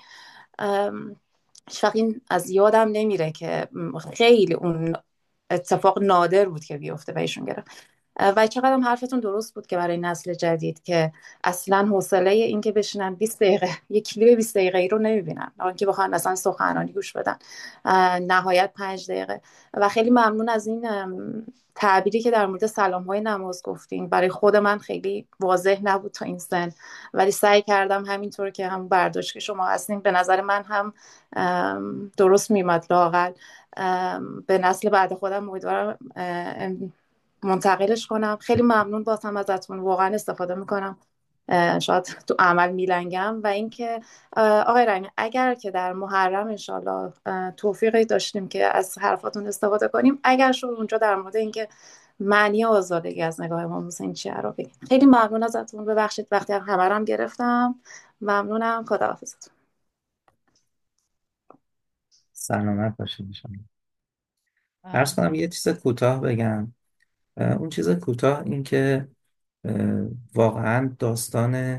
شاید از یادم نمیره که خیلی اون اتفاق نادر بود که بیفته و ایشون گرفت. و چقدر هم حرفتون درست بود که برای نسل جدید که اصلا حوصله این که بشینن بیست دقیقه یک کلیپ بیست دقیقه ای رو نمیبینن، اون که بخوان مثلا سخنرانی گوش بدن نهایت پنج دقیقه. و خیلی ممنون از این تعبیری که در مورد سلام های نماز گفتین، برای خود من خیلی واضح نبود تا این سن، ولی سعی کردم همینطور که هم برداشت که شما هستین به نظر من هم درست میمد لااقل به نسل بعد خودم امیدوارم منتقلش کنم. خیلی ممنون بازم ازتون، واقعا استفاده میکنم، شاید تو عمل میلنگم. و اینکه آقای رحیمی اگر که در محرم انشالله توفیقی داشتیم که از حرفاتون استفاده کنیم، اگر شد اونجا در مورد اینکه معنی آزادگی از نگاه امام حسین چیه رو بگیم. خیلی ممنون ازتون، ببخشید وقتی همه رو گرفتم. ممنونم، خداحافظتون. سلامت باشید شما. عرض کنم یه چیز کوتاه بگم. اون چیز کوتاه این که واقعا داستان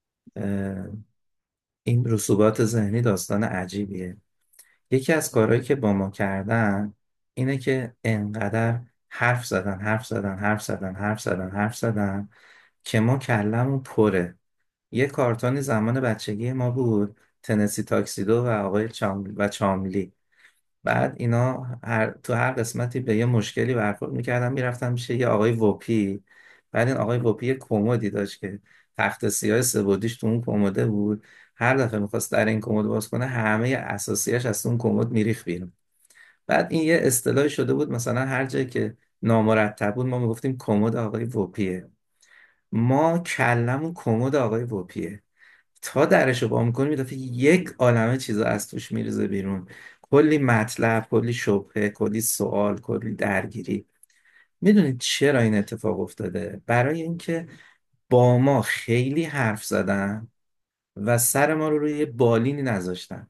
این رسوبات ذهنی داستان عجیبیه. یکی از کارهایی که با ما کردن اینه که انقدر حرف زدن حرف زدن حرف زدن حرف زدن حرف زدن که ما کلمون پره. یه کارتونی زمان بچگی ما بود، تنسی تاکسیدو و آقای چام و چاملی. بعد اینا هر... تو هر قسمتی به یه مشکلی برخورد میکردن، میرفتن میشه یه آقای وپی. بعد این آقای وپی یه کمدی داشت که تخت سیاه سه‌بعدیش تو اون کمده بود. هر دفعه میخواست در این کمد باز کنه همه اساسیاش از اون کمد میریخ بیرون. بعد این یه اصطلاحی شده بود، مثلا هر جایی که نامرتب بود ما میگفتیم کمد آقای وپیه. ما کلمون کمد آقای وپیه. تا درشو با میکنی میدفعه یک عالمه چیزا از توش میریزه بیرون، کلی مطلب، کلی شبهه، کلی سوال، کلی درگیری. میدونید چرا این اتفاق افتاده؟ برای اینکه با ما خیلی حرف زدن و سر ما رو روی یه بالینی نذاشتن.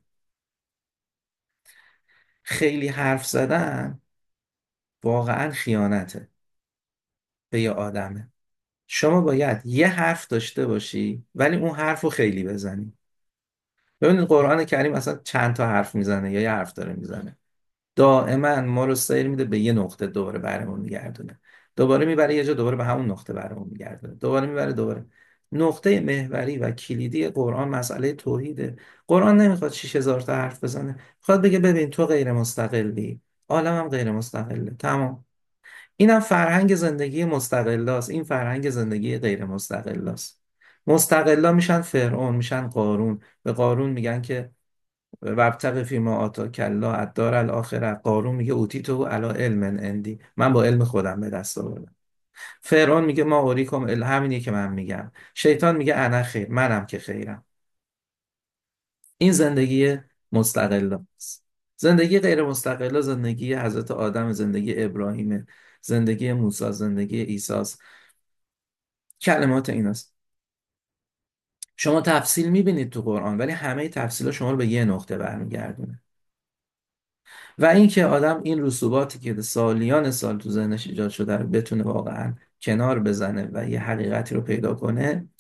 خیلی حرف زدن واقعا خیانته به یه آدمه. شما باید یه حرف داشته باشی ولی اون حرف رو خیلی بزنی. ببینید قرآن کریم اصلا چند تا حرف میزنه یا یه حرف داره میزنه؟ دائما ما رو سیر میده به یه نقطه، دوباره برمون میگردونه، دوباره میبره یه جا، دوباره به همون نقطه برمون میگردونه، دوباره میبره دوباره. نقطه محوری و کلیدی قرآن مسئله توحیده. قرآن نمیخواد شش هزار تا حرف بزنه، میخواد بگه ببین تو غیر مستقلی، عالمم غیر مستقله، تمام. اینم فرهنگ زندگی مستقلاست، این فرهنگ زندگی غیر مستقلاست. مستقلا میشن فرعون، میشن قارون. به قارون میگن که وابتغ فیما آتاک الله الدار الاخره. قارون میگه اوتیتو علی علم عندی، من با علم خودم به دست آوردم. فرعون میگه ما اوریکم ال، همینی که من میگم. شیطان میگه انا خیر، منم که خیرم. این زندگی مستقلا است. زندگی غیر مستقلا زندگی حضرت آدم، زندگی ابراهیم، زندگی موسی، زندگی عیسی. کلمات ایناست. شما تفصیل میبینید تو قرآن ولی همه تفصیل شما رو به یه نقطه برمیگردونه. و اینکه آدم این رسوباتی که سالیان سال تو ذهنش ایجاد شده رو بتونه واقعا کنار بزنه و یه حقیقتی رو پیدا کنه،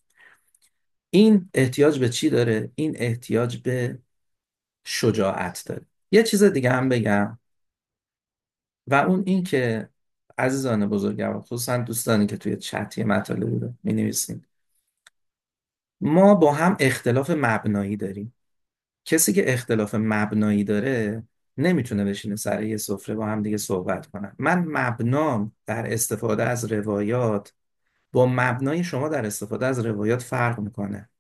این احتیاج به چی داره؟ این احتیاج به شجاعت داره. یه چیز دیگه هم بگم، و اون این که عزیزان بزرگوار، خصوصا دوستانی که توی چت یه مطالبی رو می‌نویسین، ما با هم اختلاف مبنایی داریم. کسی که اختلاف مبنایی داره نمیتونه بشینه سر یه سفره با هم دیگه صحبت کنن. من مبنام در استفاده از روایات با مبنای شما در استفاده از روایات فرق میکنه.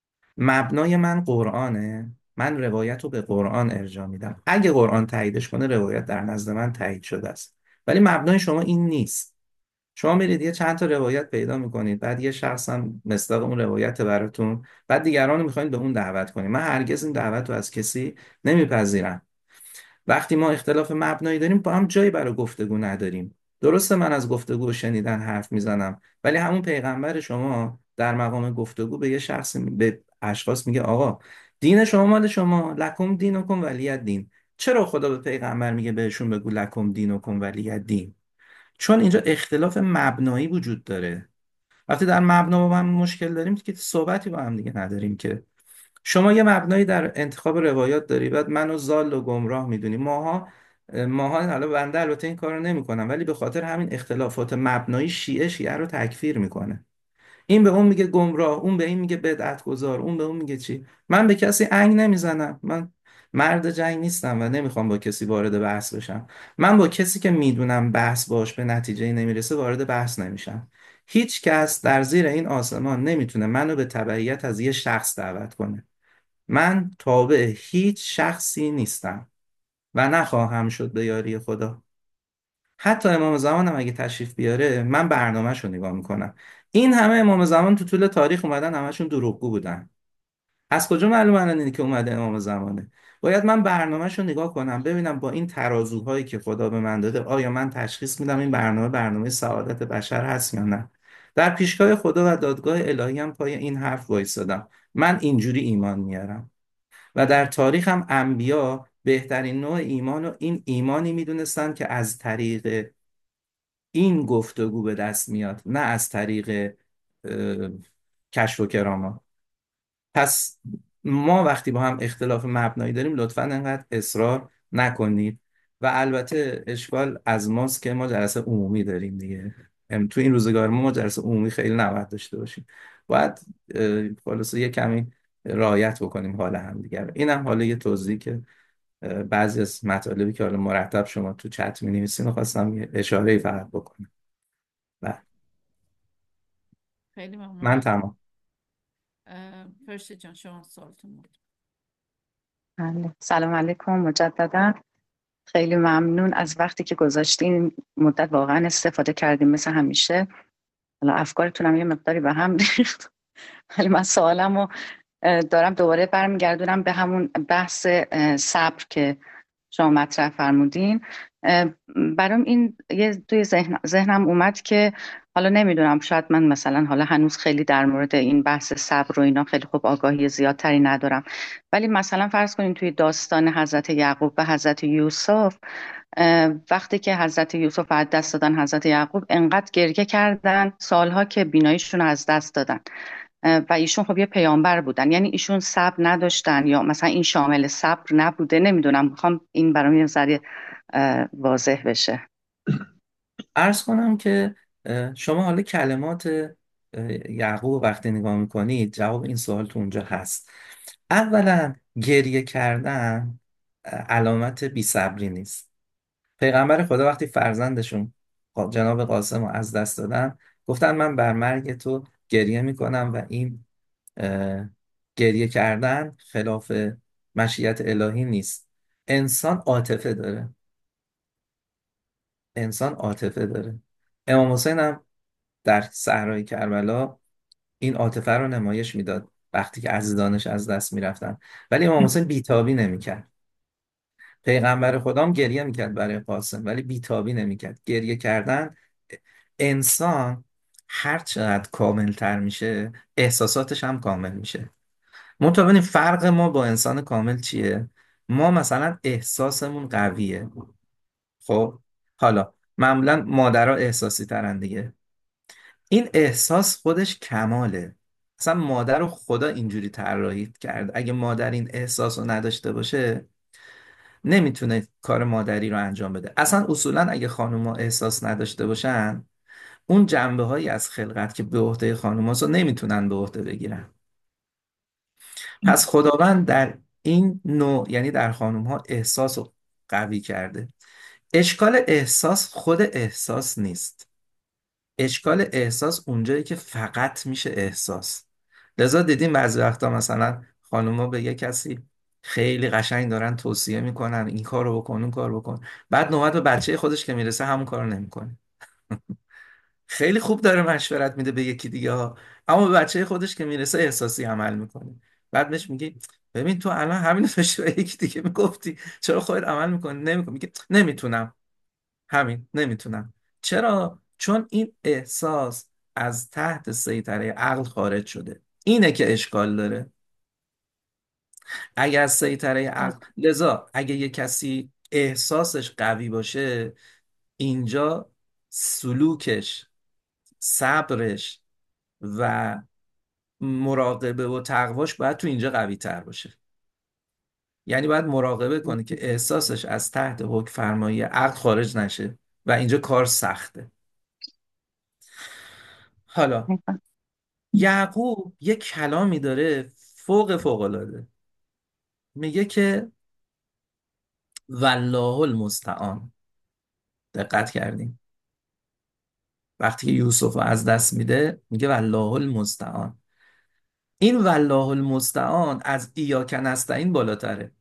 مبنای من قرآنه، من روایت رو به قرآن ارجاع میدم. اگه قرآن تاییدش کنه روایت در نزد من تایید شده است، ولی مبنای شما این نیست. شما میرید یه چند تا روایت پیدا میکنید، بعد یه شخص هم مصداق اون روایت براتون، بعد دیگران رو میخواین به اون دعوت کنید. من هرگز این دعوت رو از کسی نمیپذیرم. وقتی ما اختلاف مبنایی داریم با هم جایی برای گفتگو نداریم. درسته من از گفتگو و شنیدن حرف میزنم، ولی همون پیغمبر شما در مقام گفتگو به یه شخص، به اشخاص میگه آقا دین شما مال شما، لکم دینکم ولی دین. چرا خدا به پیغمبر میگه بهشون بگو لکم دینکم ولی دین؟ چون اینجا اختلاف مبنایی وجود داره. وقتی در مبنا با هم مشکل داریم که صحبتی با هم دیگه نداریم. که شما یه مبنایی در انتخاب روایات داری، بعد منو ضال و گمراه میدونی. ماها ماها حالا بنده البته این کارو نمیکنم، ولی به خاطر همین اختلافات مبنایی شیعه شیعه رو تکفیر میکنه. این به اون میگه گمراه، اون به این میگه بدعت گذار، اون به اون میگه چی. من به کسی انگ نمیزنم، من مرد جنگ نیستم و نمیخوام با کسی وارد بحث بشم. من با کسی که میدونم بحث باش به نتیجه نمیرسه وارد بحث نمیشم. هیچ کس در زیر این آسمان نمیتونه منو به تبعیت از یه شخص دعوت کنه. من تابع هیچ شخصی نیستم و نخواهم شد به یاری خدا. حتی امام زمان هم اگه تشریف بیاره من برنامه‌شو نگاه میکنم. این همه امام زمان تو طول تاریخ اومدن، همشون دروغگو بودن. از کجا معلوم الان اینی که اومده امام زمانه؟ باید من برنامه‌شو نگاه کنم ببینم با این ترازوهایی که خدا به من داده آیا من تشخیص میدم این برنامه برنامه سعادت بشر هست یا نه. در پیشگاه خدا و دادگاه الهی هم پای این حرف وایسادم. من اینجوری ایمان میارم. و در تاریخ هم انبیا بهترین نوع ایمان و این ایمانی میدونستن که از طریق این گفتگو به دست میاد، نه از طریق اه، کشف و کرامات. پس ما وقتی با هم اختلاف مبنایی داریم لطفا انقدر اصرار نکنید. و البته اشکال از ماست که ما جلسه عمومی داریم دیگه. ام، تو این روزگار ما ما جلسه عمومی خیلی نباید داشته باشیم. باید اه، خلاصه یه کمی رعایت بکنیم حال هم دیگه. اینم حالا یه توضیحی که اه، بعضی از مطالبی که حالا مرتب شما تو چت می‌نویسین خواستم یه اشاره‌ای فقط بکنم. و خیلی ممنون. من تمام. اه، فرشته جان شما سوالتون بود. بله. سلام علیکم مجددا. خیلی ممنون از وقتی که گذاشتین، مدت واقعا استفاده کردیم مثل همیشه. حالا افکارتونم یه مقداری به هم ریخت، ولی من سوالمو دارم دوباره برمیگردونم به همون بحث اه، صبر که شما مطرح فرمودین. اه، برام این یه توی ذهن ذهنم اومد که حالا نمیدونم، شاید من مثلا حالا هنوز خیلی در مورد این بحث صبر و اینا خیلی خوب آگاهی زیادتری ندارم، ولی مثلا فرض کنیم توی داستان حضرت یعقوب و حضرت یوسف، وقتی که حضرت یوسف از دست دادن حضرت یعقوب، انقدر گریه کردن سالها که بیناییشون رو از دست دادن. و ایشون خب یه پیامبر بودن، یعنی ایشون صبر نداشتن یا مثلا این شامل صبر نبوده؟ نمیدونم، میخوام این برام یه ذره واضح بشه. عرض کنم که اه، شما حالا کلمات اه، یعقوب وقتی نگاه میکنید، جواب این سوال تو اونجا هست. اولا گریه کردن اه، علامت بی‌صبری نیست. پیغمبر خدا وقتی فرزندشون قا- جناب قاسم رو از دست دادن، گفتن من بر مرگ تو گریه میکنم و این اه، گریه کردن خلاف مشیت الهی نیست. انسان عاطفه داره. انسان عاطفه داره. امام حسین هم در صحرای کربلا این عاطفه رو نمایش میداد وقتی که عزیزانش از دست میرفتن، ولی امام حسین بیتابی نمیکرد. پیغمبر خدا گریه میکرد برای قاسم، ولی بیتابی نمیکرد. گریه کردن، انسان هر چقدر کامل تر میشه احساساتش هم کامل میشه. منتها ببینید فرق ما با انسان کامل چیه؟ ما مثلا احساسمون قویه. خب حالا معمولا مادرها احساسی ترن دیگه. این احساس خودش کماله. اصلا مادر رو خدا اینجوری طراحی کرد. اگه مادر این احساس رو نداشته باشه نمیتونه کار مادری رو انجام بده. اصلا اصولا اگه خانوما احساس نداشته باشن، اون جنبه هایی از خلقت که به عهده خانوماست رو نمیتونن به عهده بگیرن. پس خداوند در این نوع، یعنی در خانوم ها، احساس رو قوی کرده. اشکال احساس خود احساس نیست. اشکال احساس اونجایی که فقط میشه احساس. لذا دیدیم بعضی وقتا مثلا خانوما به یه کسی خیلی قشنگ دارن توصیه میکنن این کار رو بکن اون کار رو بکن، بعد نوبت به بچه خودش که میرسه همون کار رو نمیکنه. خیلی خوب داره مشورت میده به یکی دیگه ها، اما به بچه خودش که میرسه احساسی عمل میکنه. بعد بهش میگی ببین تو الان همین رو داشتی به یکی دیگه میگفتی، چرا خودت عمل میکنی نمیکنی؟ میگه نمیتونم. همین نمیتونم. چرا؟ چون این احساس از تحت سیطره عقل خارج شده. اینه که اشکال داره. اگه از سیطره عقل، لذا اگه یه کسی احساسش قوی باشه، اینجا سلوکش، صبرش و مراقبه و تقواش باید تو اینجا قوی تر باشه. یعنی باید مراقبه کنه که احساسش از تحت حکم فرمایی عقل خارج نشه و اینجا کار سخته. حالا یعقوب یک کلامی داره فوق فوق العاده. میگه که والله المستعان. دقت کردیم وقتی که یوسف رو از دست میده میگه والله المستعان. این والله المستعان از ایاک نستعین بالاتره.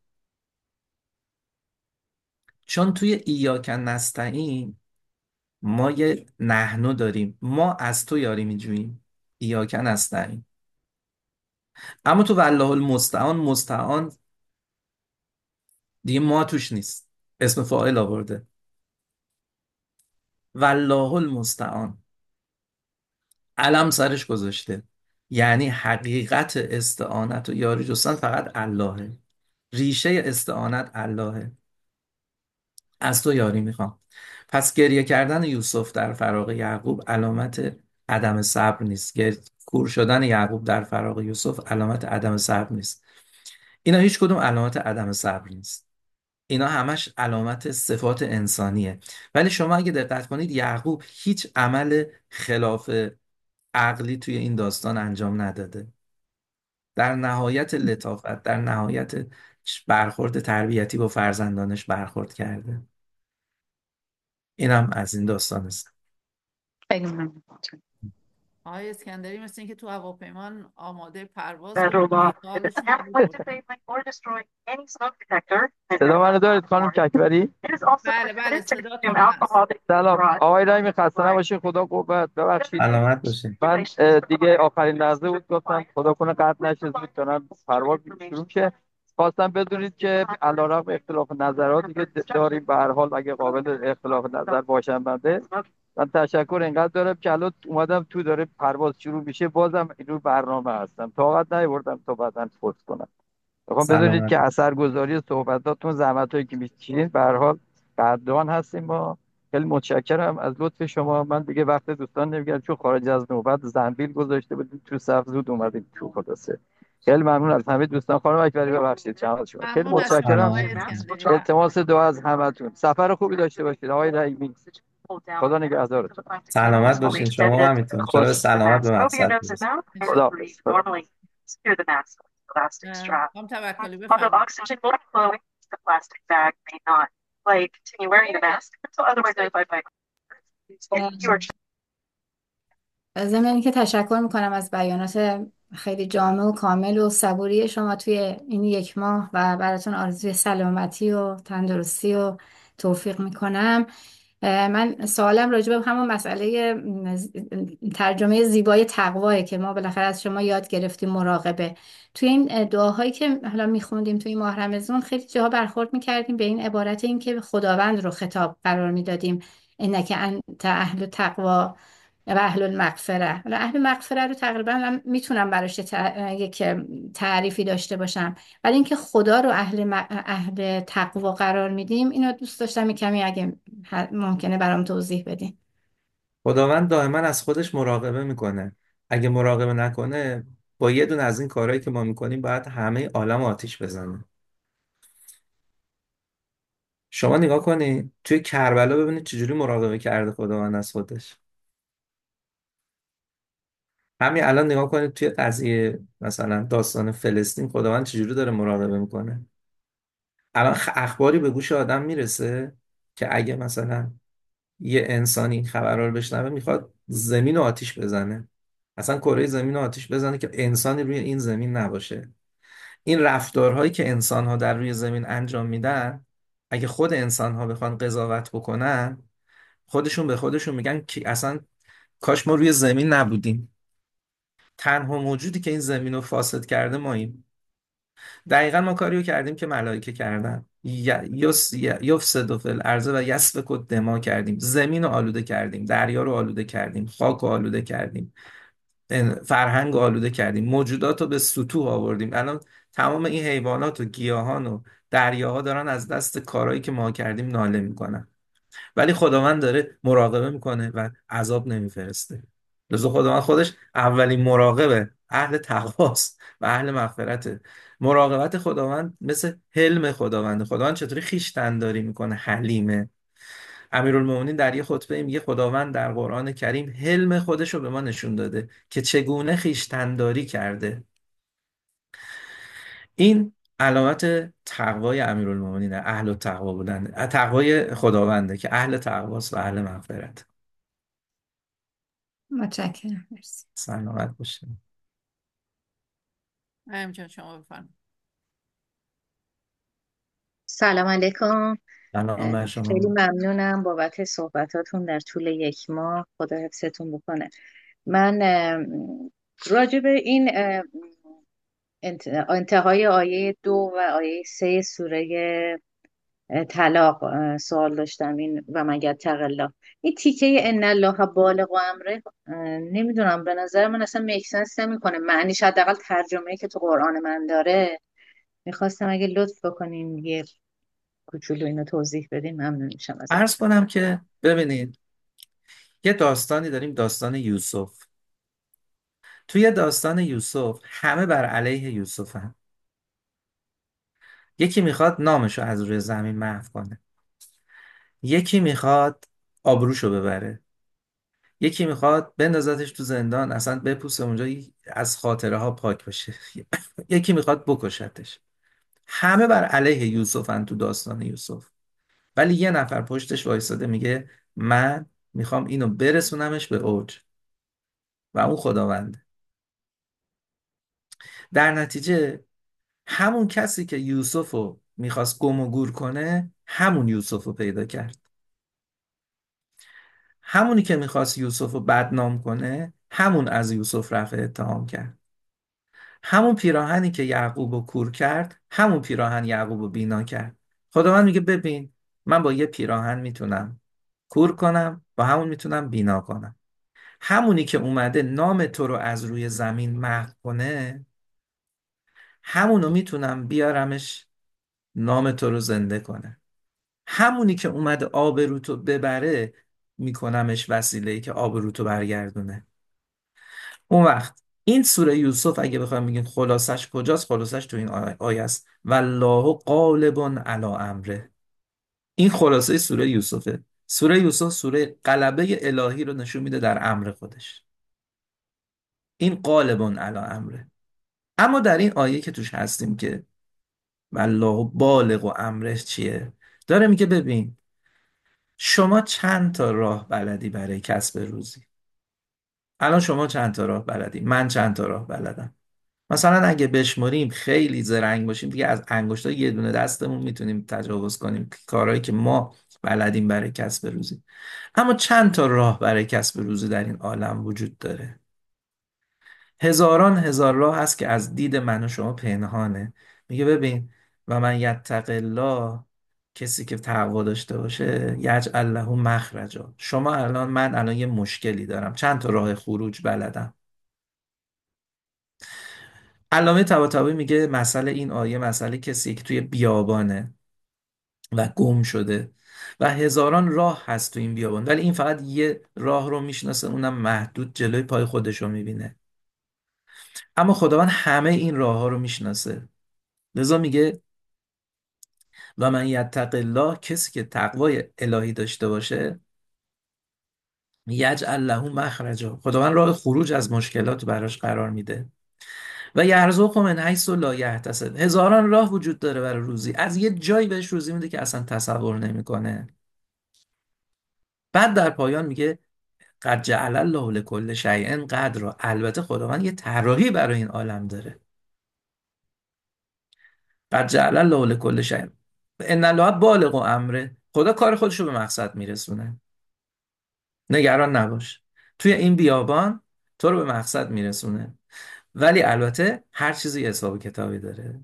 چون توی ایاک نستعین ما یه نحنو داریم، ما از تو یاری میجوییم، ایاک نستعین. اما تو والله المستعان، مستعان دیگه ما توش نیست، اسم فاعل آورده. والله المستعان علم سرش گذاشته، یعنی حقیقت استعانت و یاری جستن فقط اللهه. ریشه استعانت اللهه. از تو یاری میخوام. پس گریه کردن یوسف در فراق یعقوب علامت عدم صبر نیست. گر- کور شدن یعقوب در فراق یوسف علامت عدم صبر نیست. اینا هیچ کدوم علامت عدم صبر نیست. اینا همش علامت صفات انسانیه. ولی شما اگه دقت کنید یعقوب هیچ عمل خلاف عقلی توی این داستان انجام نداده. در نهایت لطافت، در نهایت برخورد تربیتی با فرزندانش برخورد کرده. اینم از این داستان است. خیلی ممنون. آقای اسکندری مثل اینکه تو هواپیمان آماده پرواز that بودن robot is سوالشون رو not میپرسن. disabling or destroying any smoke detector. صدا منو دارید خانم ککبری؟ It is also بله بله prohibited to صداتون consume هست. alcohol that سلام آقای رحیمی، خسته نباشین. خدا قوت. ببخشید علامت باشه. من اه، دیگه آخرین لحظه بود گفتم خدا کنه قطع نشه، زود کنم پرواز شروع شه. خواستم بدونید که علیرغم اختلاف نظراتی که داریم، به هر حال اگه قابل اختلاف نظر باشم بنده، من تشکر اینقدر دارم که الان اومدم تو داره پرواز شروع میشه، بازم رو برنامه هستم، طاقت نیاوردم تا بعداً فوت کنم. بخوام بدونید سلامت. که اثرگذاری صحبتاتون، زحمتایی که میکشین، به هر حال قدردان هستیم ما. خیلی متشکرم از لطف شما. من دیگه وقت دوستان نمیگیرم چون خارج از نوبت زنبیل گذاشته بودیم تو صف، زود اومدیم تو. خلاصه خیلی ممنون از همه دوستان. خانم اکبری ببخشید جمع شما، خیلی ممنون هستیم متشکرم. آقای سلامت. اسکندری. التماس دعا از همتون. سفر خوبی داشته باشید آقای رحیمی. خدا نگهدارتون. سلامت باشین، شما هم همینطور، ان شاءالله به خوش سلامت به مقصد برسید. خدا انشالله. هم توکلی بفرمایید. ضمن اینکه تشکر میکنم از بیانات خیلی جامع و کامل و صبوری شما توی این یک ماه و براتون آرزوی سلامتی و تندرستی و توفیق میکنم. من سوالم راجع به همون مسئله ترجمه زیبای تقواه که ما بالاخره از شما یاد گرفتیم، مراقبه. توی این دعاهایی که حالا میخوندیم توی ماه رمضان خیلی جاها برخورد میکردیم به این عبارت، این که خداوند رو خطاب قرار میدادیم، انک انت اهل تقوا و اهل المغفره. حالا اهل مغفره رو تقریبا من میتونم براش یه تع- یک تعریفی داشته باشم، ولی اینکه خدا رو اهل م- اهل تقوا قرار میدیم، اینو دوست داشتم یه کمی اگه ه- ممکنه برام توضیح بدین. خداوند دائما از خودش مراقبه میکنه. اگه مراقبه نکنه، با یه دونه از این کارهایی که ما میکنیم باید همه عالم آتیش بزنه. شما نگاه کنید توی کربلا، ببینید چجوری مراقبه کرده خداوند از خودش. همین الان نگاه کنید توی قضیه مثلا داستان فلسطین، خداوند چجوری داره مراقبه میکنه. الان خ- اخباری به گوش آدم میرسه که اگه مثلا یه انسانی این خبرها رو بشنوه، میخواد زمین رو آتیش بزنه، اصلا کره زمین رو آتیش بزنه که انسانی روی این زمین نباشه. این رفتارهایی که انسانها در روی زمین انجام میدن، اگه خود انسانها بخوان قضاوت بکنن، خودشون به خودشون میگن که اصلا کاش ما روی زمین نبودیم. تنها موجودی که این زمین رو فاسد کرده ماییم. دقیقا ما کاریو کردیم که ملائکه کردن. ی- یس یفسد فی الارض و یسفک الدماء کردیم، زمین رو آلوده کردیم، دریا رو آلوده کردیم، خاک رو آلوده کردیم، فرهنگ رو آلوده کردیم، موجودات رو به سطوح آوردیم. الان تمام این حیوانات و گیاهان و دریاها دارن از دست کارهایی که ما کردیم ناله میکنن، ولی خداوند داره مراقبه میکنه و عذاب نمیفرسته. لذا خداوند خودش اولین مراقبه اهل تقواست و اهل مغفرته. مراقبت خداوند مثل حلم خداونده. خداوند چطوری خویش تنداری میکنه، حلیمه. امیرالمومنین در یه خطبه میگه خداوند در قرآن کریم حلم خودش رو به ما نشون داده که چگونه خویش تنداری کرده. این علامت تقوای امیرالمومنین، اهل التقوا بودن، تقوای خداونده که اهل تقواست و اهل مغفرت. متشکرم، مرسی. سلامت باشه. مریم جان شما بفرمایید. سلام علیکم. سلام بر خیلی شما. ممنونم بابت صحبتاتون در طول یک ماه. خدا حفظتون بکنه. من اه، راجع به این اه، انت- انتهای آیه دو و آیه سه سوره اه، طلاق اه، سوال داشتم. این و مگر یتق الله، این تیکه ان الله بالغ امره، اه، نمیدونم، به نظر من اصلا میکسنس نمیکنه معنیش، حداقل ترجمه که تو قرآن من داره. میخواستم اگه لطف بکنین یه کوچولو اینو توضیح بدین، ممنون میشم ازت. عرض کنم که ببینید، یه داستانی داریم، داستان یوسف. توی داستان یوسف همه بر علیه یوسف هم. یکی میخواد نامشو از روی زمین محو کنه، یکی میخواد آبروشو ببره، یکی میخواد بندازتش تو زندان اصلا بپوسه اونجا از خاطره ها پاک بشه. یکی میخواد بکشتش. همه بر علیه یوسفن تو داستان یوسف، ولی یه نفر پشتش وایساده میگه من میخوام اینو برسونمش به اوج، و اون خداونده. در نتیجه همون کسی که یوسف رو میخواست گم و گور کنه، همون یوسف رو پیدا کرد. همونی که میخواست یوسف رو بدنام کنه، همون از یوسف رفع اتهام کرد. همون پیراهنی که یعقوب رو کور کرد، همون پیراهن یعقوب رو بینا کرد. خداوند میگه ببین، من با یه پیراهن میتونم کور کنم با همون میتونم بینا کنم. همونی که اومده نام تو رو از روی زمین محو کنه، همونو میتونم بیارمش نام تو رو زنده کنه. همونی که اومده آبروتو ببره، میکنمش وسیله‌ای که آبروتو برگردونه. اون وقت این سوره یوسف اگه بخوایم بگیم خلاصش کجاست، خلاصش تو این آیه آیه است: والله غالب علی امره. این خلاصه سوره یوسفه. سوره یوسف سوره غلبه الهی رو نشون میده در امر خودش. این غالب علی امره. اما در این آیه که توش هستیم که والله بالغ و امره چیه، داره میگه ببین شما چند تا راه بلدی برای کسب روزی. الان شما چند تا راه بلدی، من چند تا راه بلدم. مثلا اگه بشمریم خیلی زرنگ باشیم دیگه از انگشتا یه دونه دستمون میتونیم تجاوز کنیم کارهایی که ما بلدیم برای کسب روزی. اما چند تا راه برای کسب روزی در این عالم وجود داره. هزاران هزار راه هست که از دید من و شما پنهانه. میگه ببین و من یتق الله، کسی که تقوا داشته باشه، یجعل له مخرجا. شما الان من الان یه مشکلی دارم، چند تا راه خروج بلدم. علامه طباطبایی میگه مسئله این آیه مسئله کسی که توی بیابانه و گم شده و هزاران راه هست تو این بیابان، ولی این فقط یه راه رو میشناسه، اونم محدود جلوی پای خودش رو میبینه. اما خداوند همه این راه ها رو میشناسه. لذا میگه و من یتق الله، کسی که تقوای الهی داشته باشه، یجعل له مخرجا، خداوند راه خروج از مشکلات رو براش قرار میده. و یرزقه من حیث لا یحتسب. هزاران راه وجود داره برای روزی، از یه جایی بهش روزی میده که اصلا تصور نمیکنه. بعد در پایان میگه قد جعل الله لكل شیء قدرا. البته خداوند یه طراحی برای این عالم داره. قد جعل الله لكل شیء ان الله بالغ امره. خدا کار خودش رو به مقصد میرسونه. نگران نباش، توی این بیابان تو رو به مقصد میرسونه. ولی البته هر چیزی حساب و کتابی داره.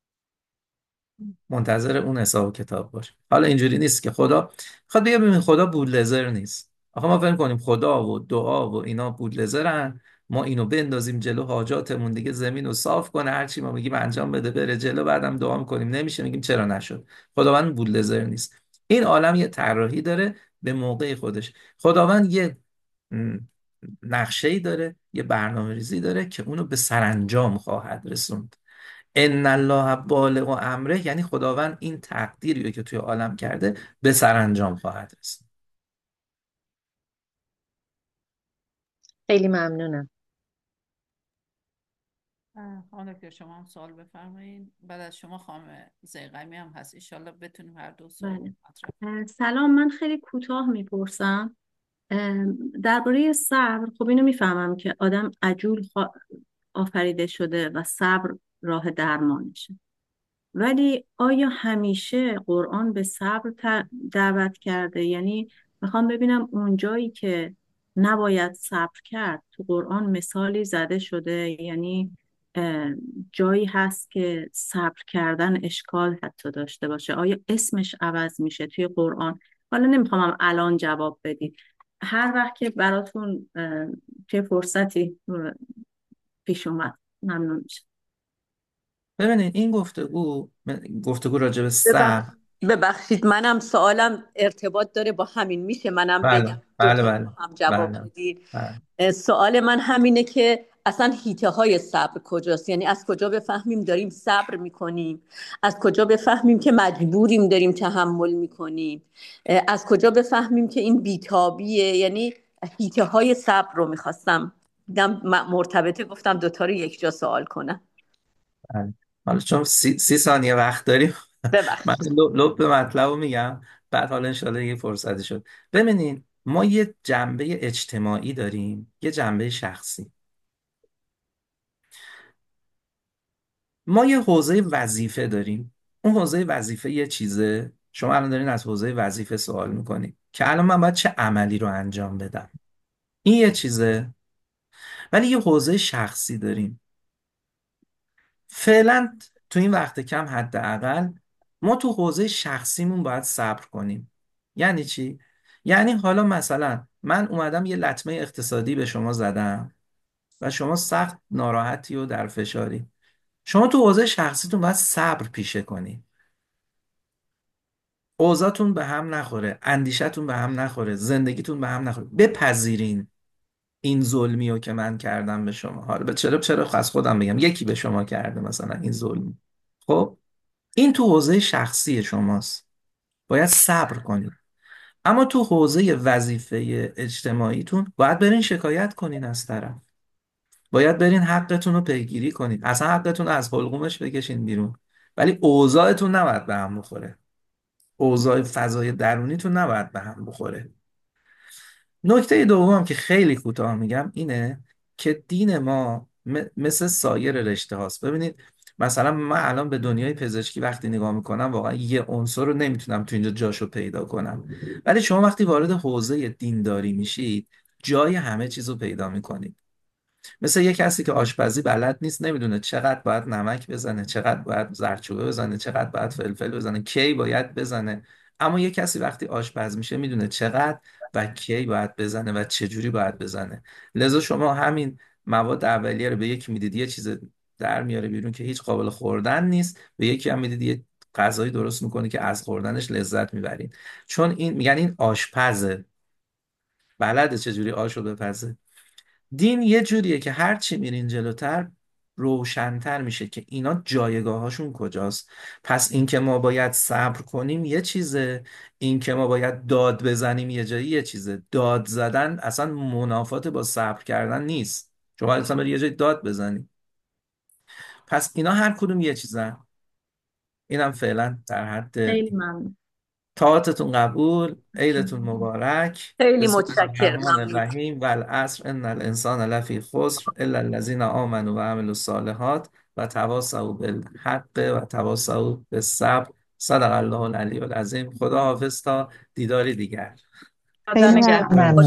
منتظر اون حساب و کتاب باش. حالا اینجوری نیست که خدا خود بگه ببین خدا بودلزر نیست. آخه ما فکر کنیم خدا و دعا و اینا بودلزرن، ما اینو بندازیم جلو حاجاتمون دیگه زمین رو صاف کنه، هرچی ما میگیم انجام بده بره جلو، بعدم دعا میکنیم نمیشه، میگیم چرا نشد. خداوند بودلزر نیست. این عالم یه طراحی داره به موقع خودش. خداوند یه م، نقشه‌ای داره، یه برنامه‌ریزی داره که اونو به سرانجام خواهد رسوند. ان الله بالغ امره، یعنی خداوند این تقدیری رو که توی عالم کرده به سرانجام خواهد رسید. خیلی ممنونم. اه، خانم دکتر شما هم سوال بفرمایید. بعد از شما خانم زیغمی هم هست، ایشالله بتونیم هر دو سوال بله. مطرح. اه، سلام، من خیلی کوتاه میپرسم درباره صبر. خب اینو میفهمم که آدم عجول خوا- آفریده شده و صبر راه درمانشه، ولی آیا همیشه قرآن به صبر ت- دعوت کرده؟ یعنی میخوام ببینم اونجایی که نباید صبر کرد تو قرآن مثالی زده شده؟ یعنی اه، جایی هست که صبر کردن اشکال حتی داشته باشه؟ آیا اسمش عوض میشه توی قرآن؟ حالا نمیخوام الان جواب بدید، هر وقت که براتون اه، توی فرصتی اه، پیش اومد ممنون میشه. ببینید این گفتگو گفتگو راجع به ببخ... صبر. ببخشید، منم سوالم ارتباط داره با همین، میشه منم بگم بله بله دوتا رو با بله هم جواب بله بدید؟ بله. اه، سوال من همینه که اصلا هیته های صبر کجاست؟ یعنی از کجا بفهمیم داریم صبر میکنیم؟ از کجا بفهمیم که مجبوریم داریم تحمل میکنیم؟ از کجا بفهمیم که این بیتابیه؟ یعنی هیته های صبر رو میخواستم دیدم مرتبطه، گفتم دوتا رو یک جا سوال کنم. بله. حالا چون سی, سی ثانیه وقت داریم من ببخشید. لب لب به مطلب رو میگم، بعد حالا انشاءالله یه فرصتی شد. ببینید ما یه جنبه اجتماعی داریم، یه جنبه شخصی. ما یه حوزه وظیفه داریم. اون حوزه وظیفه یه چیزه، شما الان دارین از حوزه وظیفه سوال میکنید که الان من باید چه عملی رو انجام بدم. این یه چیزه. ولی یه حوزه شخصی داریم. فعلا تو این وقت کم حداقل ما تو حوزه شخصیمون باید صبر کنیم. یعنی چی؟ یعنی حالا مثلا من اومدم یه لطمه اقتصادی به شما زدم و شما سخت ناراحتی و در فشاری. شما تو حوزه شخصیتون باید صبر پیشه کنی، اوضاعتون به هم نخوره، اندیشتون به هم نخوره، زندگیتون به هم نخوره، بپذیرین این ظلمی رو که من کردم به شما. حالا به چرا چرا از خودم بگم یکی به شما کرده مثلا این ظلم، خب این تو حوزه شخصی شماست، باید صبر کنید. اما تو حوزه وظیفه اجتماعیتون باید برین شکایت کنین از طرف، باید برین حقتون رو پیگیری کنید، اصلا حقتون رو از حلقومش بکشین بیرون. ولی اوضاعتون نباید به هم بخوره، اوضاع فضای درونیتون نباید به هم بخوره. نکته دوم که خیلی کوتاه میگم اینه که دین ما م- مثل سایر رشته هاست. ببینید مثلا من الان به دنیای پزشکی وقتی نگاه میکنم واقعا یه عنصر رو نمیتونم تو اینجا جاشو پیدا کنم، ولی شما وقتی وارد حوزه دینداری میشید جای همه چیز رو پیدا میکنید. مثل یه کسی که آشپزی بلد نیست، نمیدونه چقدر باید نمک بزنه، چقدر باید زردچوبه بزنه، چقدر باید فلفل بزنه، کی باید بزنه. اما یه کسی وقتی آشپز میشه میدونه چقدر و کی باید بزنه و چه جوری باید بزنه. لذا شما همین مواد اولیه رو به یکی میدید یه چیز در میاره بیرون که هیچ قابل خوردن نیست، به یکی هم میدید یه غذایی درست میکنه که از خوردنش لذت میبرین. چون این میگن این آشپزه، بلده چه جوری آشو بپزه. دین یه جوریه که هر چی میرین جلوتر روشن‌تر میشه که اینا جایگاهاشون کجاست. پس این که ما باید صبر کنیم یه چیزه، این که ما باید داد بزنیم یه جایی یه چیزه. داد زدن اصلا منافات با صبر کردن نیست، شما اصلا بری یه جایی داد بزنی. پس اینا هر کدوم یه چیزن. اینم فعلا در حد خیلی ممنون. طاعتتون قبول، عیدتون مبارک. خیلی بسم الله متشکرم، الرحمن ممنون. الرحیم و العصر ان الانسان لفی خسر الا الذین آمنوا و عملوا الصالحات و تواصوا بالحق و تواصوا بالصبر. صدق الله العلی العظیم. خدا حافظ تا دیداری دیگر. خدا خیلی نگهدار. ممنون.